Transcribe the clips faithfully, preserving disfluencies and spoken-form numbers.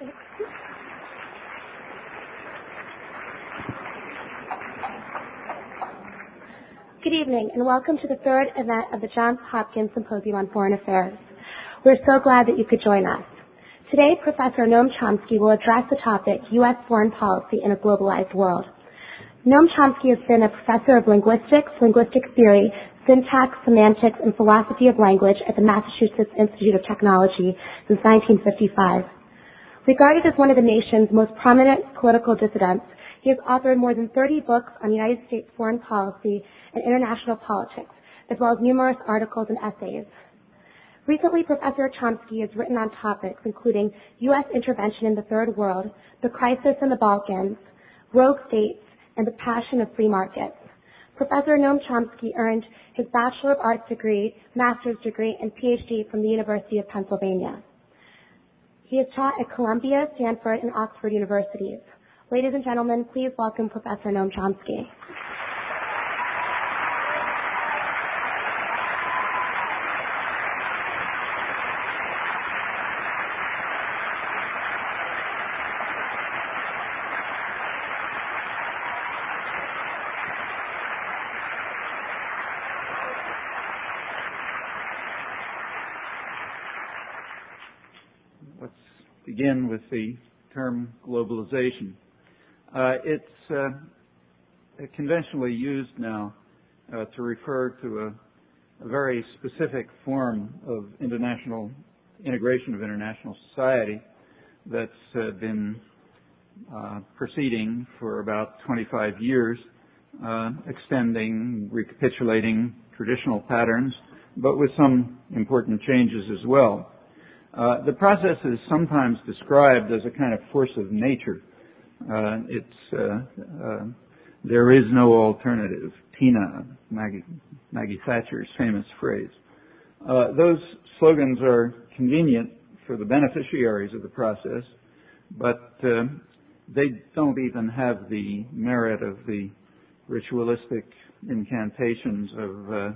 Good evening, and welcome to the third event of the Johns Hopkins Symposium on Foreign Affairs. We're so glad that you could join us. Today, Professor Noam Chomsky will address the topic, U S Foreign Policy in a Globalized World. Noam Chomsky has been a professor of linguistics, linguistic theory, syntax, semantics, and philosophy of language at the Massachusetts Institute of Technology since nineteen fifty-five. Regarded as one of the nation's most prominent political dissidents, he has authored more than thirty books on United States foreign policy and international politics, as well as numerous articles and essays. Recently, Professor Chomsky has written on topics including U S intervention in the Third World, the crisis in the Balkans, rogue states, and the passion of free markets. Professor Noam Chomsky earned his Bachelor of Arts degree, Master's degree, and P H D from the University of Pennsylvania. He has taught at Columbia, Stanford, and Oxford universities. Ladies and gentlemen, please welcome Professor Noam Chomsky. Let's begin with the term globalization. Uh, it's uh, conventionally used now uh, to refer to a, a very specific form of international integration of international society that's uh, been uh, proceeding for about twenty-five years, uh, extending, recapitulating traditional patterns, but with some important changes as well. Uh, the process is sometimes described as a kind of force of nature. Uh, it's uh, uh, there is no alternative. Tina, Maggie, Maggie Thatcher's famous phrase. Uh, those slogans are convenient for the beneficiaries of the process, but uh, they don't even have the merit of the ritualistic incantations of uh,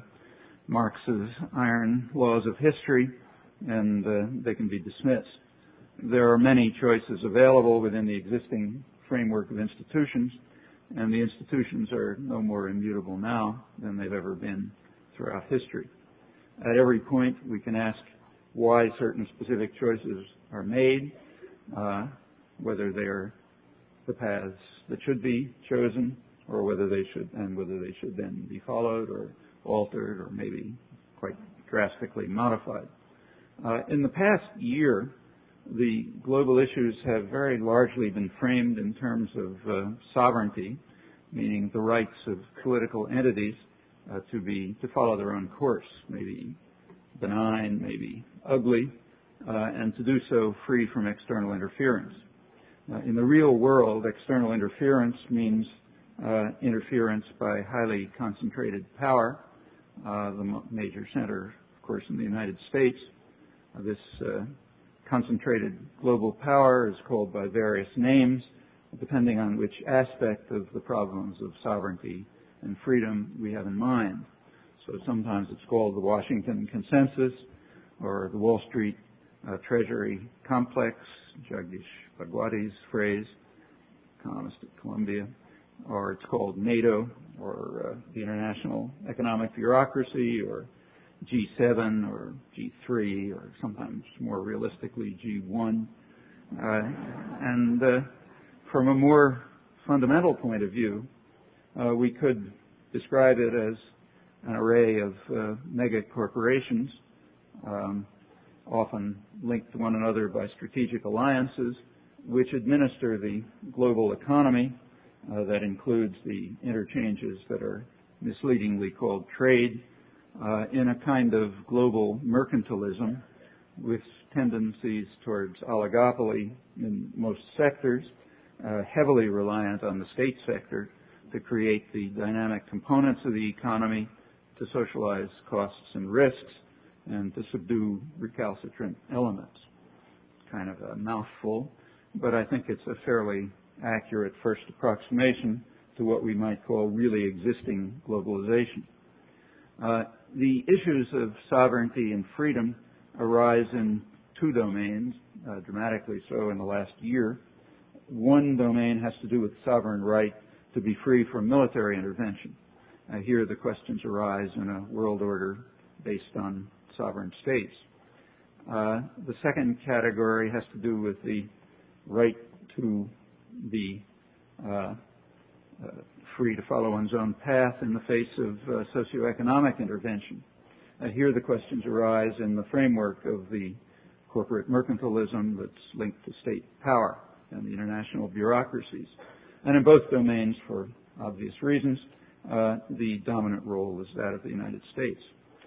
Marx's iron laws of history, and uh, they can be dismissed. There are many choices available within the existing framework of institutions, and the institutions are no more immutable now than they've ever been throughout history. At every point, we can ask why certain specific choices are made, uh, whether they're the paths that should be chosen, or whether they should, and whether they should then be followed or altered or maybe quite drastically modified. Uh, in the past year, the global issues have very largely been framed in terms of uh, sovereignty, meaning the rights of political entities uh, to be to follow their own course, maybe benign, maybe ugly, uh, and to do so free from external interference. Uh, in the real world, external interference means uh, interference by highly concentrated power. Uh, the major center, of course, in the United States. Uh, this uh, concentrated global power is called by various names, depending on which aspect of the problems of sovereignty and freedom we have in mind. So sometimes it's called the Washington Consensus or the Wall Street uh, Treasury Complex, Jagdish Bhagwati's phrase, economist at Columbia, or it's called NATO or uh, the International Economic Bureaucracy or G seven or G three or sometimes more realistically G one. Uh, and uh, from a more fundamental point of view, uh, we could describe it as an array of uh, mega corporations, um, often linked to one another by strategic alliances, which administer the global economy. Uh, that includes the interchanges that are misleadingly called trade, uh, in a kind of global mercantilism with tendencies towards oligopoly in most sectors, uh, heavily reliant on the state sector to create the dynamic components of the economy, to socialize costs and risks, and to subdue recalcitrant elements. Kind of a mouthful, but I think it's a fairly accurate first approximation to what we might call really existing globalization. Uh, the issues of sovereignty and freedom arise in two domains, uh, dramatically so in the last year. One domain has to do with sovereign right to be free from military intervention. Uh, here the questions arise in a world order based on sovereign states. Uh, the second category has to do with the right to be uh, uh, free to follow one's own path in the face of uh, socioeconomic intervention. Uh, here the questions arise in the framework of the corporate mercantilism that's linked to state power and the international bureaucracies. And in both domains, for obvious reasons, uh, the dominant role is that of the United States.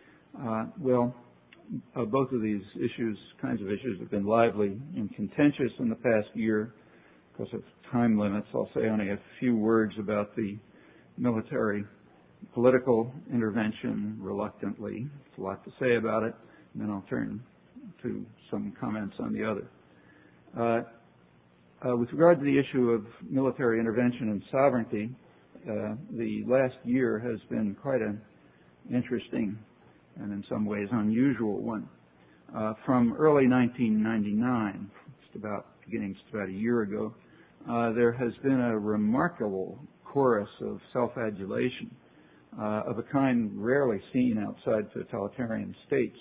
Uh, well, uh, both of these issues, kinds of issues, have been lively and contentious in the past year. Because of time limits, I'll say only a few words about the military political intervention reluctantly. There's a lot to say about it, and then I'll turn to some comments on the other. Uh, uh, with regard to the issue of military intervention and sovereignty, uh, the last year has been quite an interesting and in some ways unusual one. Uh, from early nineteen ninety-nine, just about beginning just about a year ago, uh, there has been a remarkable chorus of self-adulation uh, of a kind rarely seen outside totalitarian states,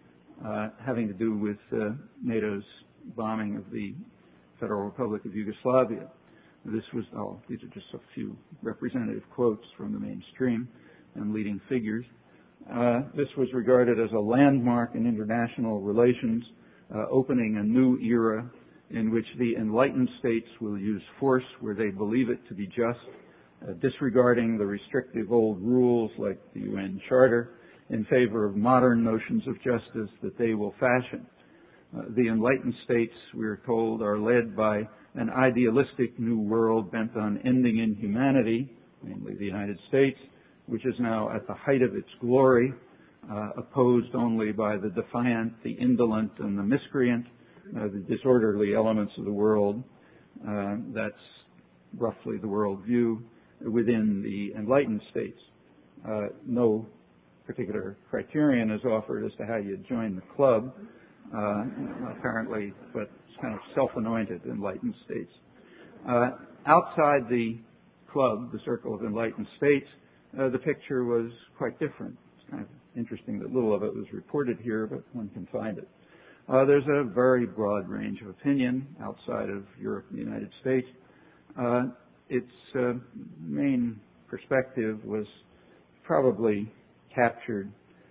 uh, having to do with uh, NATO's bombing of the Federal Republic of Yugoslavia. This was, oh, these are just a few representative quotes from the mainstream and leading figures. Uh, this was regarded as a landmark in international relations, uh, opening a new era in which the enlightened states will use force where they believe it to be just, uh, disregarding the restrictive old rules like the U N Charter in favor of modern notions of justice that they will fashion. Uh, the enlightened states, we are told, are led by an idealistic new world bent on ending inhumanity, namely the United States, which is now at the height of its glory, uh, opposed only by the defiant, the indolent, and the miscreant, uh, the disorderly elements of the world. Uh, that's roughly the world view within the enlightened states. Uh, no particular criterion is offered as to how you join the club, uh, apparently, but it's kind of self-anointed enlightened states. Uh, outside the club, the circle of enlightened states, Uh, the picture was quite different. It's kind of interesting that little of it was reported here, but one can find it. Uh, there's a very broad range of opinion outside of Europe and the United States. Uh, its uh, main perspective was probably captured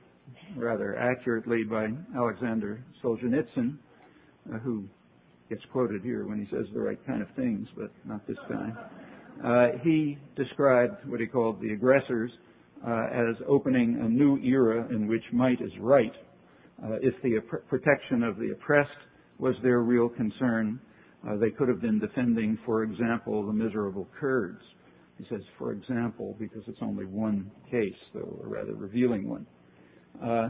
rather accurately by Alexander Solzhenitsyn, uh, who gets quoted here when he says the right kind of things, but not this time. Uh, he described what he called the aggressors uh, as opening a new era in which might is right. Uh, if the opp- protection of the oppressed was their real concern, uh, they could have been defending, for example, the miserable Kurds. He says, for example, because it's only one case, though a rather revealing one. Uh,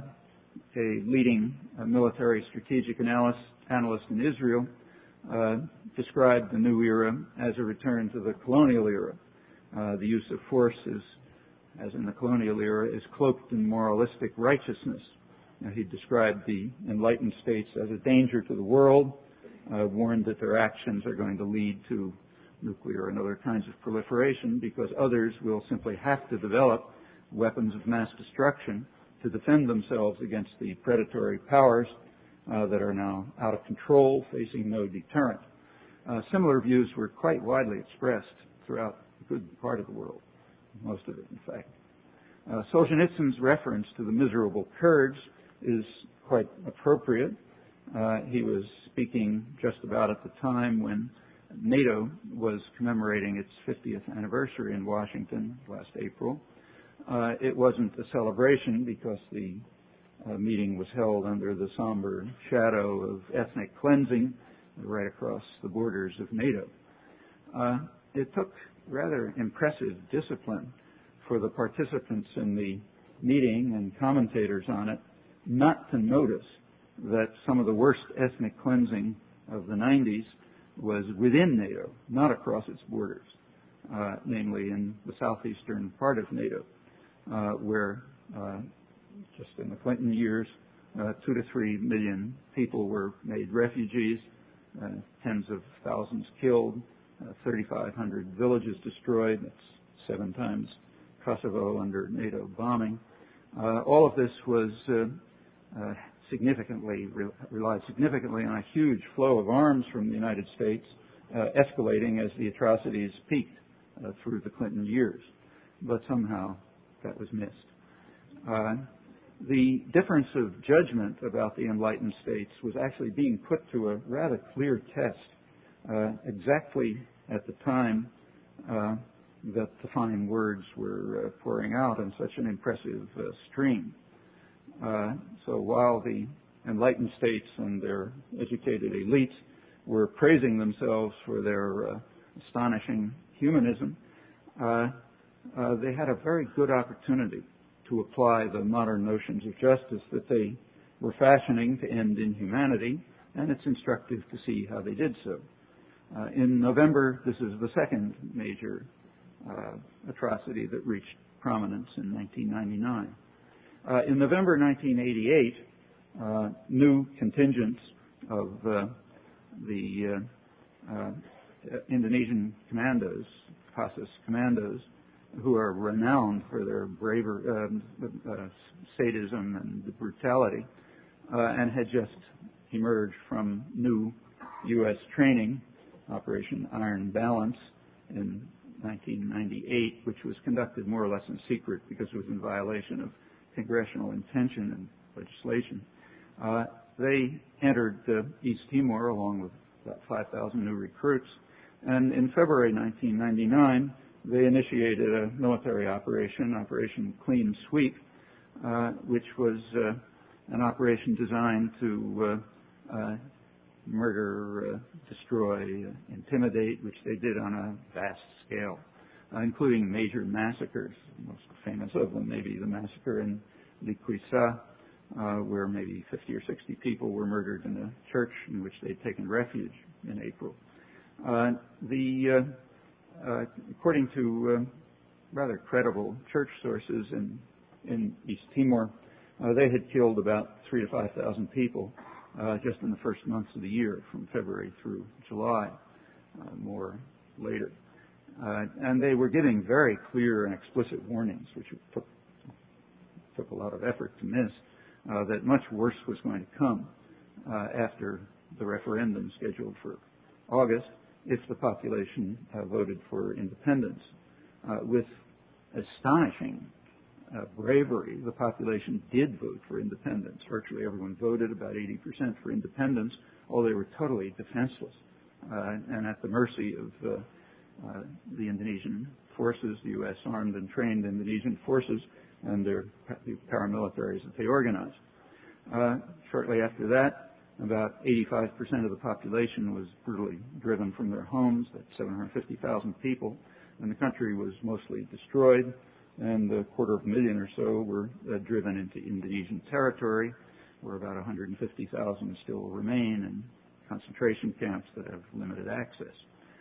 a leading uh, military strategic analyst, analyst in Israel Uh, described the new era as a return to the colonial era. Uh, the use of force is, as in the colonial era, is cloaked in moralistic righteousness. Now, he described the enlightened states as a danger to the world, uh, warned that their actions are going to lead to nuclear and other kinds of proliferation because others will simply have to develop weapons of mass destruction to defend themselves against the predatory powers Uh, that are now out of control, facing no deterrent. Uh, similar views were quite widely expressed throughout a good part of the world, most of it, in fact. Uh, Solzhenitsyn's reference to the miserable Kurds is quite appropriate. Uh, he was speaking just about at the time when NATO was commemorating its fiftieth anniversary in Washington last April. Uh, it wasn't a celebration because the Uh, meeting was held under the somber shadow of ethnic cleansing right across the borders of NATO. Uh, it took rather impressive discipline for the participants in the meeting and commentators on it not to notice that some of the worst ethnic cleansing of the nineties was within NATO, not across its borders, uh, namely in the southeastern part of NATO, uh, where uh, just in the Clinton years, uh, two to three million people were made refugees, uh, tens of thousands killed, uh, thirty-five hundred villages destroyed. That's seven times Kosovo under NATO bombing. Uh, all of this was uh, uh, significantly, re- relied significantly on a huge flow of arms from the United States, uh, escalating as the atrocities peaked uh, through the Clinton years. But somehow that was missed. Uh, the difference of judgment about the enlightened states was actually being put to a rather clear test uh, exactly at the time uh, that the fine words were uh, pouring out in such an impressive uh, stream. Uh, so while the enlightened states and their educated elites were praising themselves for their uh, astonishing humanism, uh, uh, they had a very good opportunity to apply the modern notions of justice that they were fashioning to end inhumanity, and it's instructive to see how they did so. Uh, in November, this is the second major uh, atrocity that reached prominence in nineteen ninety-nine. Uh, in November nineteen eighty-eight, uh, new contingents of uh, the uh, uh, Indonesian commandos, Passus commandos, who are renowned for their braver um, uh, sadism and brutality, uh, and had just emerged from new U S training, Operation Iron Balance, in nineteen ninety-eight, which was conducted more or less in secret because it was in violation of congressional intention and legislation. Uh, they entered uh, East Timor along with about five thousand new recruits, and in February nineteen ninety-nine, they initiated a military operation, Operation Clean Sweep, uh, which was uh, an operation designed to uh, uh, murder, uh, destroy, uh, intimidate, which they did on a vast scale, uh, including major massacres. The most famous of them may be the massacre in Liquisa, uh, where maybe fifty or sixty people were murdered in a church in which they'd taken refuge in April. Uh, the uh, Uh, according to uh, rather credible church sources in, in East Timor, uh, they had killed about three to five thousand people uh, just in the first months of the year, from February through July, uh, more later. Uh, and they were giving very clear and explicit warnings, which it took, took a lot of effort to miss, uh, that much worse was going to come uh, after the referendum scheduled for August, if the population uh, voted for independence. Uh, with astonishing uh, bravery, the population did vote for independence. Virtually everyone voted, about eighty percent for independence, although they were totally defenseless uh, and at the mercy of uh, uh, the Indonesian forces, the U S armed and trained Indonesian forces, and their the paramilitaries that they organized. Uh, shortly after that, about eighty-five percent of the population was brutally driven from their homes. That's seven hundred fifty thousand people. And the country was mostly destroyed, and a quarter of a million or so were uh, driven into Indonesian territory, where about one hundred fifty thousand still remain in concentration camps that have limited access.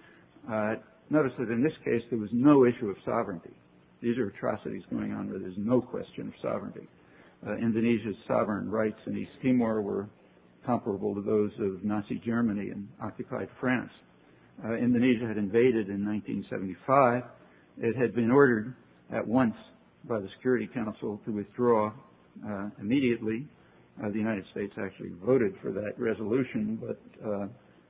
Uh, notice that in this case there was no issue of sovereignty. These are atrocities going on where there's no question of sovereignty. Uh, Indonesia's sovereign rights in East Timor were comparable to those of Nazi Germany and occupied France. Uh, Indonesia had invaded in nineteen seventy-five. It had been ordered at once by the Security Council to withdraw uh, immediately. Uh, the United States actually voted for that resolution, but uh,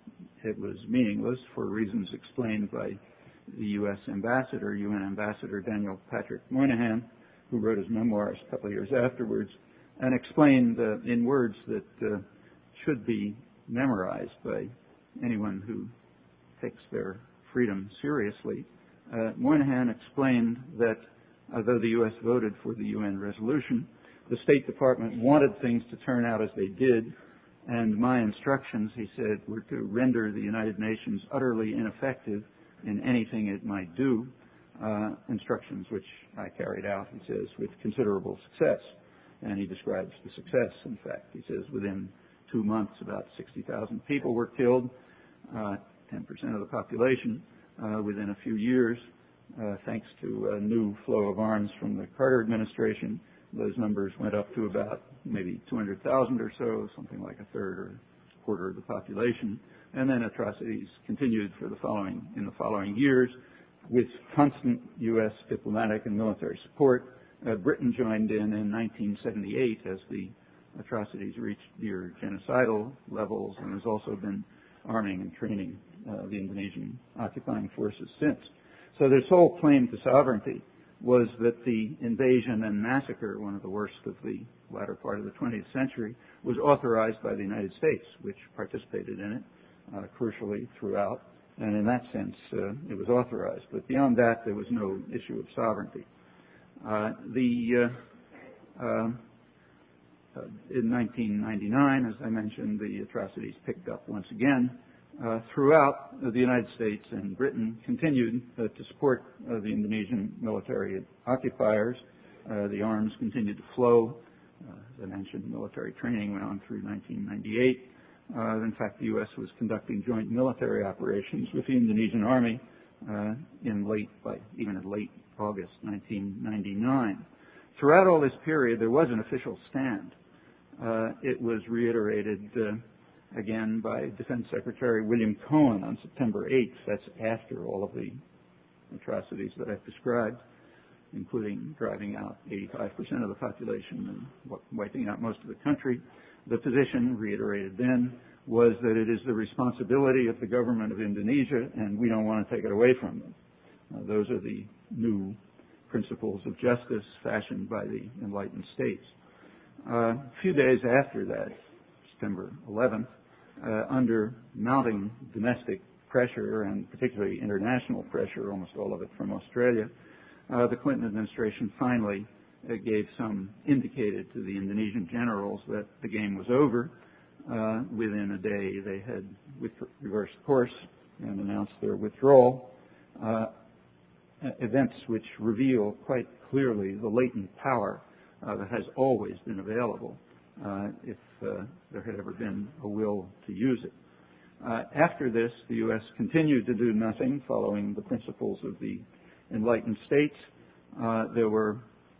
it was meaningless for reasons explained by the U S ambassador, U N ambassador Daniel Patrick Moynihan, who wrote his memoirs a couple of years afterwards, and explained uh, in words that uh, should be memorized by anyone who takes their freedom seriously. Uh, Moynihan explained that although the U S voted for the U N resolution, the State Department wanted things to turn out as they did, and my instructions, he said, were to render the United Nations utterly ineffective in anything it might do, uh, instructions which I carried out, he says, with considerable success. And he describes the success, in fact. He says within two months, about sixty thousand people were killed, uh, ten percent of the population. Uh, within a few years, uh, thanks to a new flow of arms from the Carter administration, those numbers went up to about maybe two hundred thousand or so, something like a third or a quarter of the population And then atrocities continued for the following, in the following years with constant U S diplomatic and military support. Uh, Britain joined in in nineteen seventy-eight as the atrocities reached near genocidal levels, and has also been arming and training uh, the Indonesian occupying forces since. So their sole claim to sovereignty was that the invasion and massacre, one of the worst of the latter part of the twentieth century, was authorized by the United States, which participated in it uh, crucially throughout. And in that sense, uh, it was authorized. But beyond that, there was no issue of sovereignty. Uh, the uh, uh, uh, in nineteen ninety-nine, as I mentioned, the atrocities picked up once again. Uh, throughout, uh, the United States and Britain continued uh, to support uh, the Indonesian military occupiers. Uh, the arms continued to flow. Uh, as I mentioned, military training went on through nineteen ninety-eight. Uh, in fact, the U S was conducting joint military operations with the Indonesian Army uh, in late, by, even in late August nineteen ninety-nine. Throughout all this period, there was an official stand. Uh, it was reiterated uh, again by Defense Secretary William Cohen on September eighth. That's after all of the atrocities that I've described, including driving out eighty-five percent of the population and wiping out most of the country. The position, reiterated then, was that it is the responsibility of the government of Indonesia, and we don't want to take it away from them. Uh, those are the new principles of justice fashioned by the enlightened states. Uh, a few days after that, September eleventh, uh, under mounting domestic pressure and particularly international pressure, almost all of it from Australia, uh, the Clinton administration finally uh, gave some, indicated to the Indonesian generals that the game was over. Uh, within a day, they had with, reversed course and announced their withdrawal. Uh, events which reveal quite clearly the latent power uh, that has always been available uh, if uh, there had ever been a will to use it. Uh, after this, the U S continued to do nothing, following the principles of the enlightened states. Uh, there were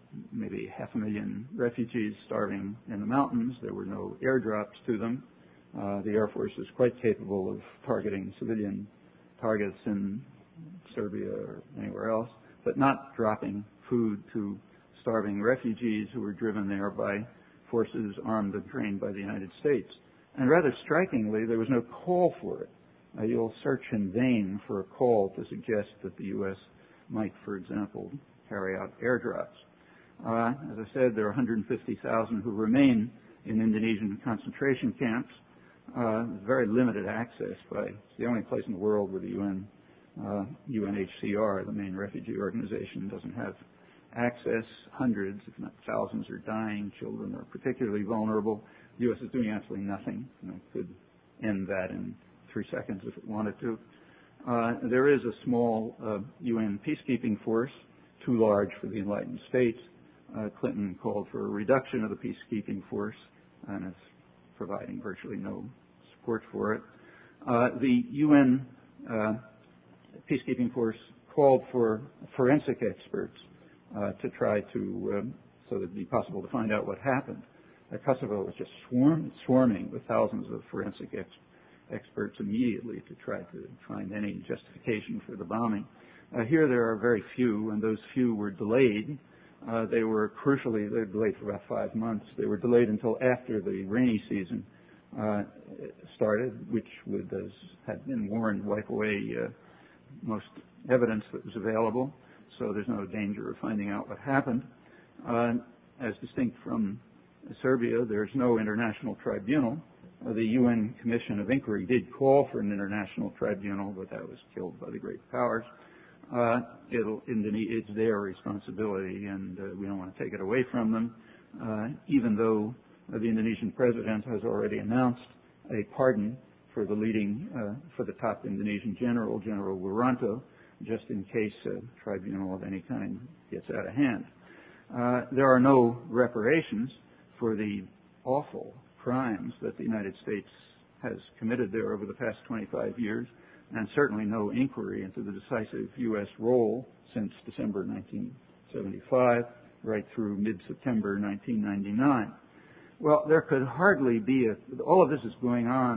maybe half a million refugees starving in the mountains. There were no airdrops to them. Uh, the Air Force is quite capable of targeting civilian targets in Serbia or anywhere else, but not dropping food to starving refugees who were driven there by forces armed and trained by the United States. And rather strikingly, there was no call for it. Uh, you'll search in vain for a call to suggest that the U S might, for example, carry out airdrops. Uh, as I said, there are one hundred fifty thousand who remain in Indonesian concentration camps. Uh, very limited access by, it's the only place in the world where the U N, uh, U N H C R, the main refugee organization, doesn't have access. Hundreds, if not thousands, are dying. Children are particularly vulnerable. The U S is doing absolutely nothing. You know, it could end that in three seconds if it wanted to. Uh, there is a small uh, U N peacekeeping force, too large for the enlightened states. Uh, Clinton called for a reduction of the peacekeeping force and is providing virtually no support for it. Uh, the U N uh, peacekeeping force called for forensic experts uh, to try to, um, so that it would be possible to find out what happened. Uh, Kosovo was just swarm, swarming with thousands of forensic ex- experts immediately to try to find any justification for the bombing. Uh, here there are very few, and those few were delayed. Uh, they were crucially, they were delayed for about five months. They were delayed until after the rainy season uh, started, which would, as had been warned, wipe away uh, most evidence that was available. So there's no danger of finding out what happened. Uh, as distinct from Serbia, there's no international tribunal. Uh, the U N Commission of Inquiry did call for an international tribunal, but that was killed by the great powers. Uh, it'll, it's their responsibility, and uh, we don't want to take it away from them, uh, even though uh, the Indonesian president has already announced a pardon for the leading, uh, for the top Indonesian general, General Wiranto, just in case a tribunal of any kind gets out of hand. Uh, there are no reparations for the awful crimes that the United States has committed there over the past twenty-five years, and certainly no inquiry into the decisive U S role since December nineteen seventy-five, right through mid-September nineteen ninety-nine. Well, there could hardly be a, all of this is going on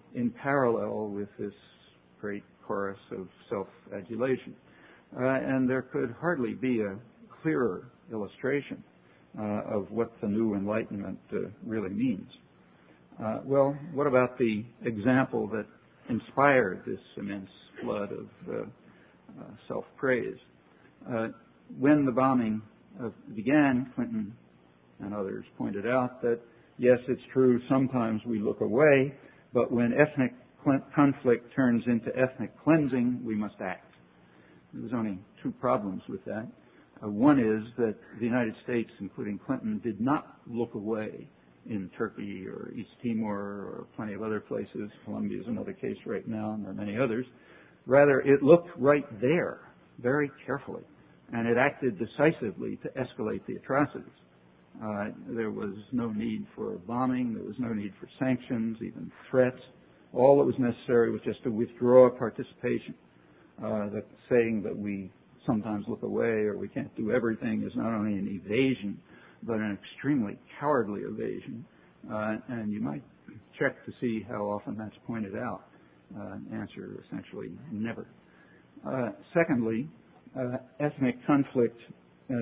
in parallel with this great chorus of self-adulation. Uh, and there could hardly be a clearer illustration uh, of what the new Enlightenment uh, really means. Uh, well, what about the example that inspired this immense flood of uh, uh, self-praise? Uh, when the bombing uh, began, Clinton and others pointed out that, yes, it's true, sometimes we look away, but when ethnic conflict turns into ethnic cleansing, we must act. There's only two problems with that. Uh, one is that the United States, including Clinton, did not look away in Turkey or East Timor or plenty of other places. Colombia is another case right now, and there are many others. Rather, it looked right there very carefully, and it acted decisively to escalate the atrocities. Uh, there was no need for bombing. There was no need for sanctions, even threats. All that was necessary was just to withdraw participation. Uh, that saying that we sometimes look away or we can't do everything is not only an evasion, but an extremely cowardly evasion. Uh, and you might check to see how often that's pointed out. Uh, answer, essentially, never. Uh, secondly, uh, ethnic conflict, uh,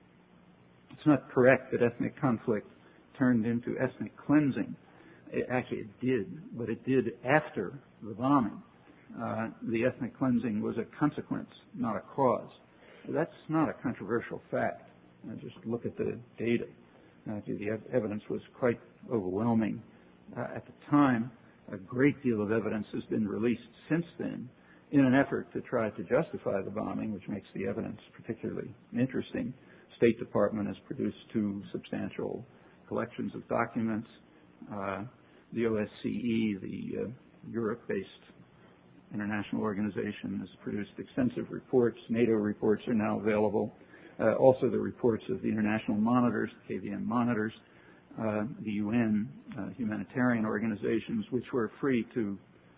it's not correct that ethnic conflict turned into ethnic cleansing. It, actually, it did, but it did after the bombing. Uh, the ethnic cleansing was a consequence, not a cause. That's not a controversial fact. Uh, just look at the data. Uh, the ev- evidence was quite overwhelming. Uh, at the time, a great deal of evidence has been released since then in an effort to try to justify the bombing, which makes the evidence particularly interesting. State Department has produced two substantial collections of documents. Uh, the O S C E, the uh, Europe-based international organization, has produced extensive reports. NATO reports are now available. Uh, also the reports of the international monitors, K V M monitors, uh, the U N uh, humanitarian organizations, which were free to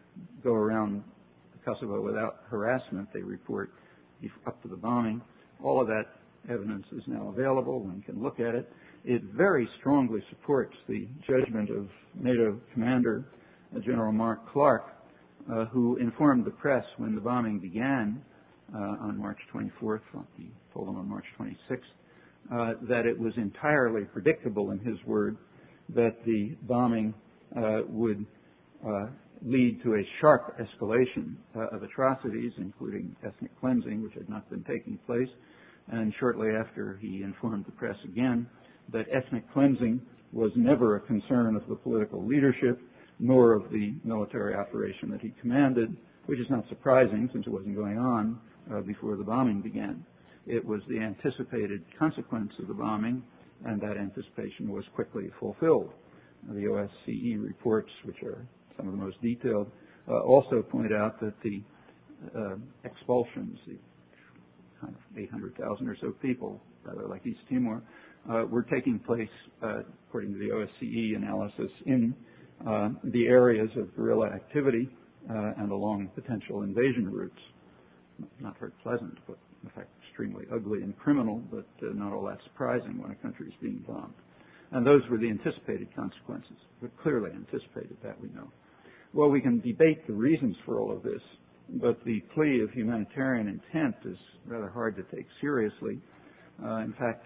go around Kosovo without harassment. They report up to the bombing. All of that evidence is now available. One can look at it. It very strongly supports the judgment of NATO Commander uh, General Mark Clark, uh, who informed the press when the bombing began uh, on March twenty-fourth. He told them on March twenty-sixth uh, that it was entirely predictable, in his word, that the bombing uh, would uh, lead to a sharp escalation uh, of atrocities, including ethnic cleansing, which had not been taking place. And shortly after, he informed the press again that ethnic cleansing was never a concern of the political leadership, nor of the military operation that he commanded, which is not surprising since it wasn't going on uh, before the bombing began. It was the anticipated consequence of the bombing, and that anticipation was quickly fulfilled. The O S C E reports, which are some of the most detailed, uh, also point out that the uh, expulsions, the kind of eight hundred thousand or so people, rather like East Timor, uh, were taking place, uh, according to the O S C E analysis, in uh, the areas of guerrilla activity uh, and along potential invasion routes. Not very pleasant, but in fact extremely ugly and criminal, but uh, not all that surprising when a country is being bombed. And those were the anticipated consequences. But clearly anticipated, that we know. Well, we can debate the reasons for all of this, but the plea of humanitarian intent is rather hard to take seriously. Uh, in fact,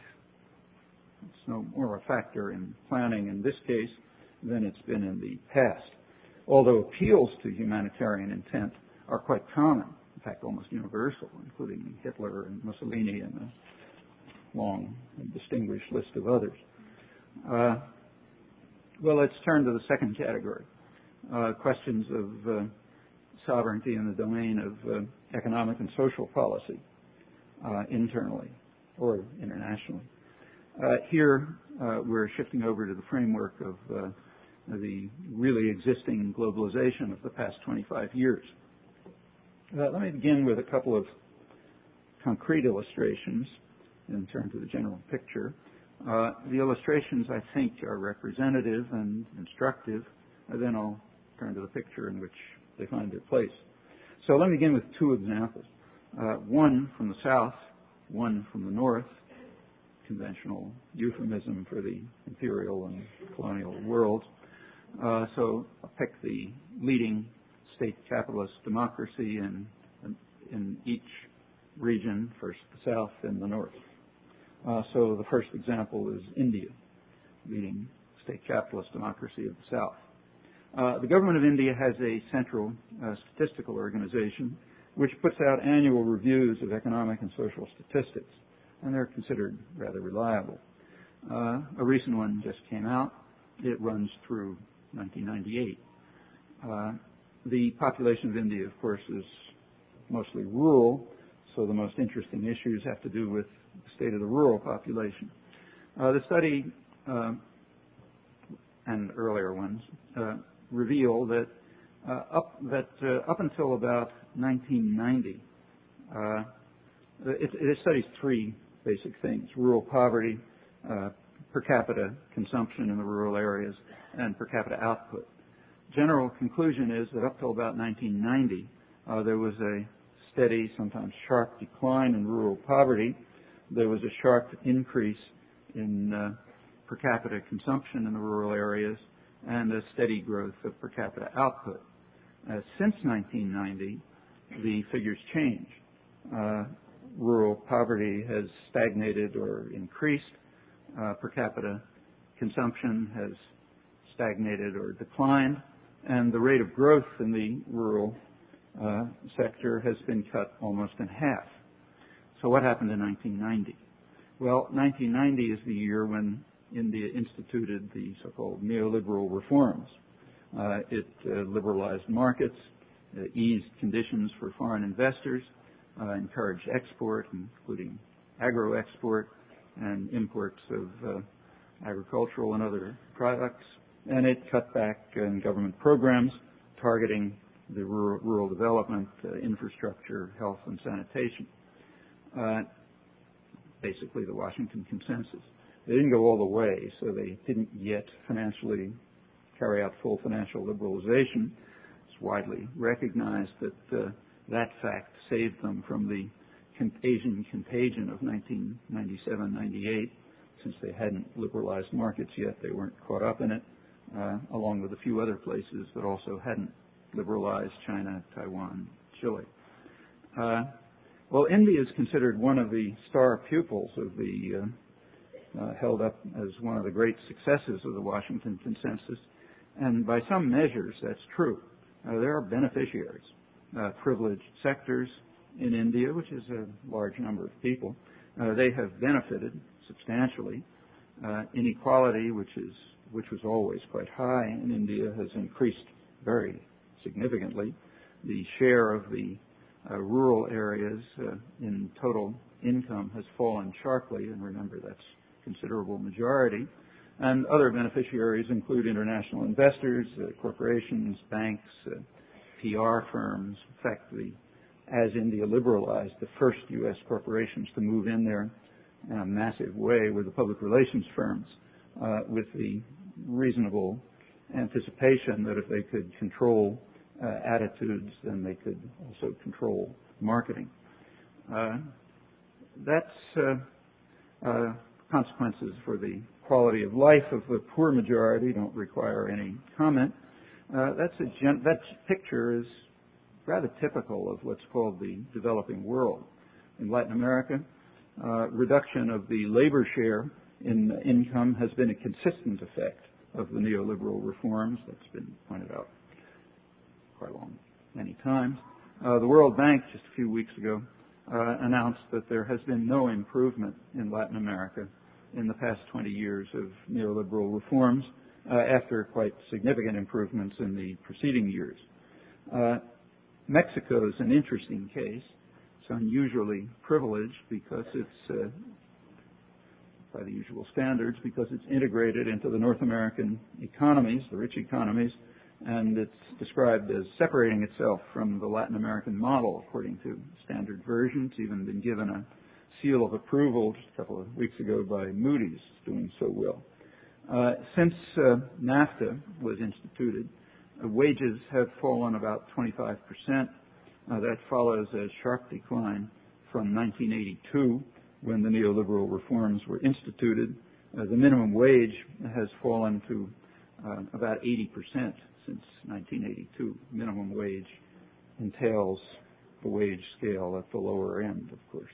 it's no more a factor in planning in this case than it's been in the past. Although appeals to humanitarian intent are quite common, in fact almost universal, including Hitler and Mussolini and a long and distinguished list of others. Uh, well, let's turn to the second category, uh, questions of uh, sovereignty in the domain of uh, economic and social policy, uh, internally or internationally. Uh, here, uh, we're shifting over to the framework of uh, the really existing globalization of the past twenty-five years. Uh, let me begin with a couple of concrete illustrations and turn to the general picture. Uh, the illustrations, I think, are representative and instructive, and then I'll turn to the picture in which they find their place. So let me begin with two examples, uh, one from the South, one from the North, conventional euphemism for the imperial and colonial world. Uh, so I'll pick the leading state capitalist democracy in, in each region, first the South and the North. Uh, so the first example is India, leading state capitalist democracy of the South. Uh, the government of India has a central uh, statistical organization which puts out annual reviews of economic and social statistics, and they're considered rather reliable. Uh, a recent one just came out. It runs through nineteen ninety-eight. Uh, the population of India, of course, is mostly rural, so the most interesting issues have to do with the state of the rural population. Uh, the study uh, and earlier ones uh, reveal that uh, up that uh, up until about nineteen ninety, uh, it, it studies three basic things: rural poverty, uh, per capita consumption in the rural areas, and per capita output. General conclusion is that up till about nineteen ninety, uh, there was a steady, sometimes sharp decline in rural poverty. There was a sharp increase in uh, per capita consumption in the rural areas, and a steady growth of per capita output. Uh, since nineteen ninety, the figures change. Uh, rural poverty has stagnated or increased. Uh, per capita consumption has stagnated or declined, and the rate of growth in the rural uh, sector has been cut almost in half. So what happened in nineteen ninety? Well, nineteen ninety is the year when India instituted the so-called neoliberal reforms. Uh, it uh, liberalized markets, uh, eased conditions for foreign investors, uh, encouraged export, including agro-export and imports of uh, agricultural and other products, and it cut back in government programs targeting the rural, rural development, uh, infrastructure, health, and sanitation. Uh, basically the Washington Consensus. They didn't go all the way, so they didn't yet financially carry out full financial liberalization. It's widely recognized that uh, that fact saved them from the Asian contagion of nineteen ninety-seven ninety-eight. Since they hadn't liberalized markets yet, they weren't caught up in it, uh, along with a few other places that also hadn't liberalized: China, Taiwan, Chile. Uh, well, India is considered one of the star pupils of the uh, Uh, held up as one of the great successes of the Washington Consensus. And by some measures, that's true. Uh, there are beneficiaries, uh, privileged sectors in India, which is a large number of people. Uh, they have benefited substantially. Uh, inequality, which is which was always quite high in India, has increased very significantly. The share of the uh, rural areas uh, in total income has fallen sharply, and remember, that's considerable majority. And other beneficiaries include international investors, uh, corporations, banks, uh, P R firms. In fact, the, as India liberalized, the first U S corporations to move in there in a massive way were the public relations firms, uh, with the reasonable anticipation that if they could control uh, attitudes, then they could also control marketing. Uh, that's uh, uh, consequences for the quality of life of the poor majority don't require any comment. Uh, that's a gen- that picture is rather typical of what's called the developing world. In Latin America, uh, reduction of the labor share in income has been a consistent effect of the neoliberal reforms. That's been pointed out quite long, many times. Uh, the World Bank, just a few weeks ago, uh, announced that there has been no improvement in Latin America in the past twenty years of neoliberal reforms, uh, after quite significant improvements in the preceding years. Uh, Mexico is an interesting case. It's unusually privileged because it's, uh, by the usual standards, because it's integrated into the North American economies, the rich economies, and it's described as separating itself from the Latin American model, according to standard versions. It's even been given a seal of approval just a couple of weeks ago by Moody's, doing so well. Uh, since uh, NAFTA was instituted, uh, wages have fallen about twenty-five percent. Uh, that follows a sharp decline from nineteen eighty-two, when the neoliberal reforms were instituted. Uh, the minimum wage has fallen to uh, about eighty percent since nineteen eighty-two. Minimum wage entails the wage scale at the lower end, of course.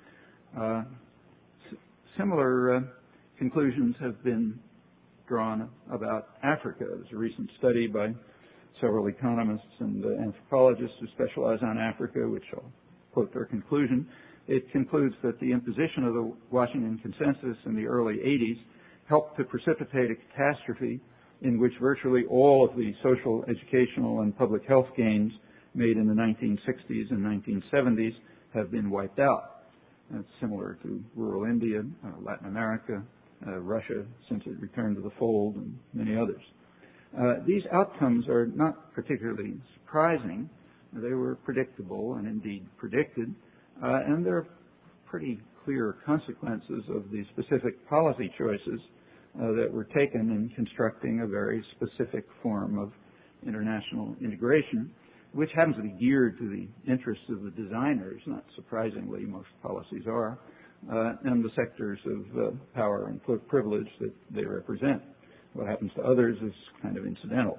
Uh, s- similar uh, conclusions have been drawn about Africa. There's a recent study by several economists and uh, anthropologists who specialize on Africa, which I'll quote their conclusion. It concludes that the imposition of the Washington Consensus in the early eighties helped to precipitate a catastrophe in which virtually all of the social, educational, and public health gains made in the nineteen sixties and nineteen seventies have been wiped out. That's similar to rural India, uh, Latin America, uh, Russia, since it returned to the fold, and many others. Uh, these outcomes are not particularly surprising. They were predictable and indeed predicted, uh, and they're pretty clear consequences of the specific policy choices uh, that were taken in constructing a very specific form of international integration, which happens to be geared to the interests of the designers, not surprisingly, most policies are, uh, and the sectors of uh, power and privilege that they represent. What happens to others is kind of incidental.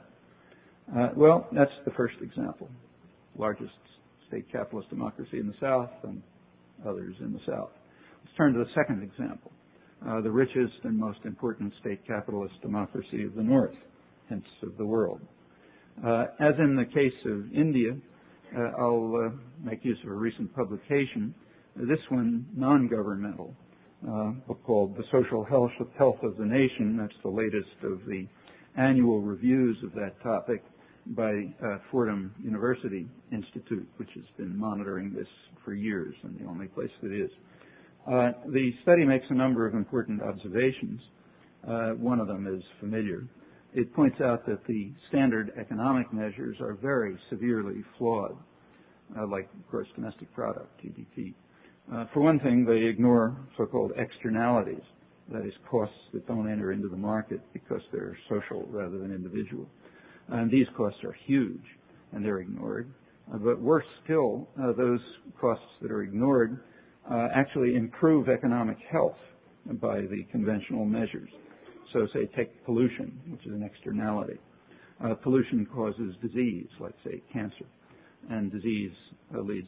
Uh, well, that's the first example. Largest state capitalist democracy in the South and others in the South. Let's turn to the second example, uh, the richest and most important state capitalist democracy of the North, hence of the world. Uh, as in the case of India, uh, I'll uh, make use of a recent publication, uh, this one non-governmental, uh, book called The Social Health, Health of the Nation. That's the latest of the annual reviews of that topic by uh, Fordham University Institute, which has been monitoring this for years and the only place that is. Uh, the study makes a number of important observations. Uh, one of them is familiar. It points out that the standard economic measures are very severely flawed, uh, like gross domestic product, G D P. Uh, for one thing, they ignore so-called externalities, that is, costs that don't enter into the market because they're social rather than individual. And these costs are huge, and they're ignored. Uh, but worse still, uh, those costs that are ignored uh, actually improve economic health by the conventional measures. So say take pollution, which is an externality. Uh, pollution causes disease, like say cancer, and disease uh, leads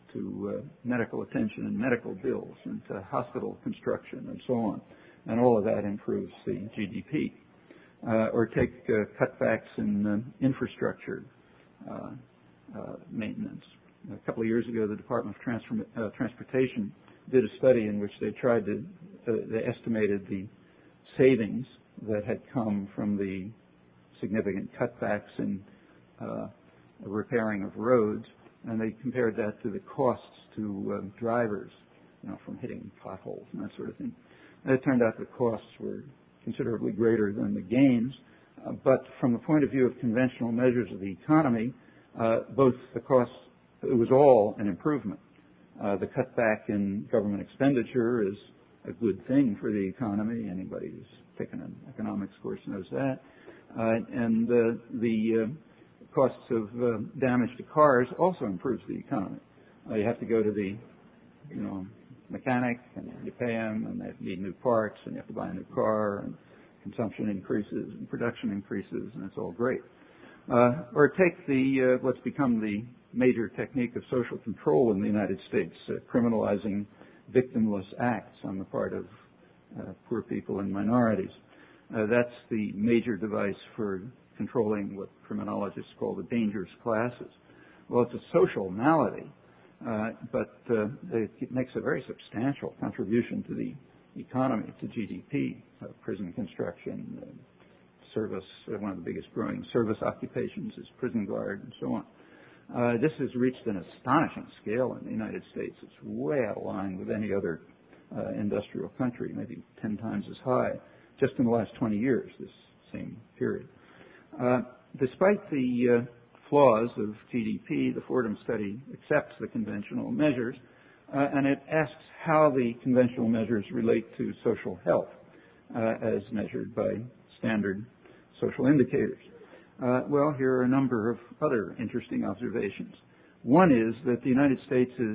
to uh, medical attention and medical bills and to hospital construction and so on. And all of that improves the G D P. Uh, or take uh, cutbacks in uh, infrastructure uh, uh, maintenance. A couple of years ago, the Department of Transform- uh, Transportation did a study in which they tried to, uh, they estimated the savings that had come from the significant cutbacks in uh, repairing of roads, and they compared that to the costs to uh, drivers, you know, from hitting potholes and that sort of thing. And it turned out the costs were considerably greater than the gains, uh, but from the point of view of conventional measures of the economy, uh, both the costs, it was all an improvement. Uh, the cutback in government expenditure is a good thing for the economy. Anybody who's taken an economics course knows that. Uh, and uh, the uh, costs of uh, damage to cars also improves the economy. Uh, you have to go to the, you know, mechanic, and you pay them, and they need new parts, and you have to buy a new car, and consumption increases, and production increases, and it's all great. Uh, or take the uh, what's become the major technique of social control in the United States, uh, criminalizing victimless acts on the part of uh, poor people and minorities. Uh, that's the major device for controlling what criminologists call the dangerous classes. Well, it's a social malady. Uh, but uh, it makes a very substantial contribution to the economy, to G D P, uh, prison construction, uh, service, uh, one of the biggest growing service occupations is prison guard and so on. Uh, this has reached an astonishing scale in the United States. It's way out of line with any other uh, industrial country, maybe ten times as high, just in the last twenty years, this same period. Uh, despite the uh, flaws of G D P, the Fordham study accepts the conventional measures, uh, and it asks how the conventional measures relate to social health uh, as measured by standard social indicators. Uh, well, here are a number of other interesting observations. One is that the United States is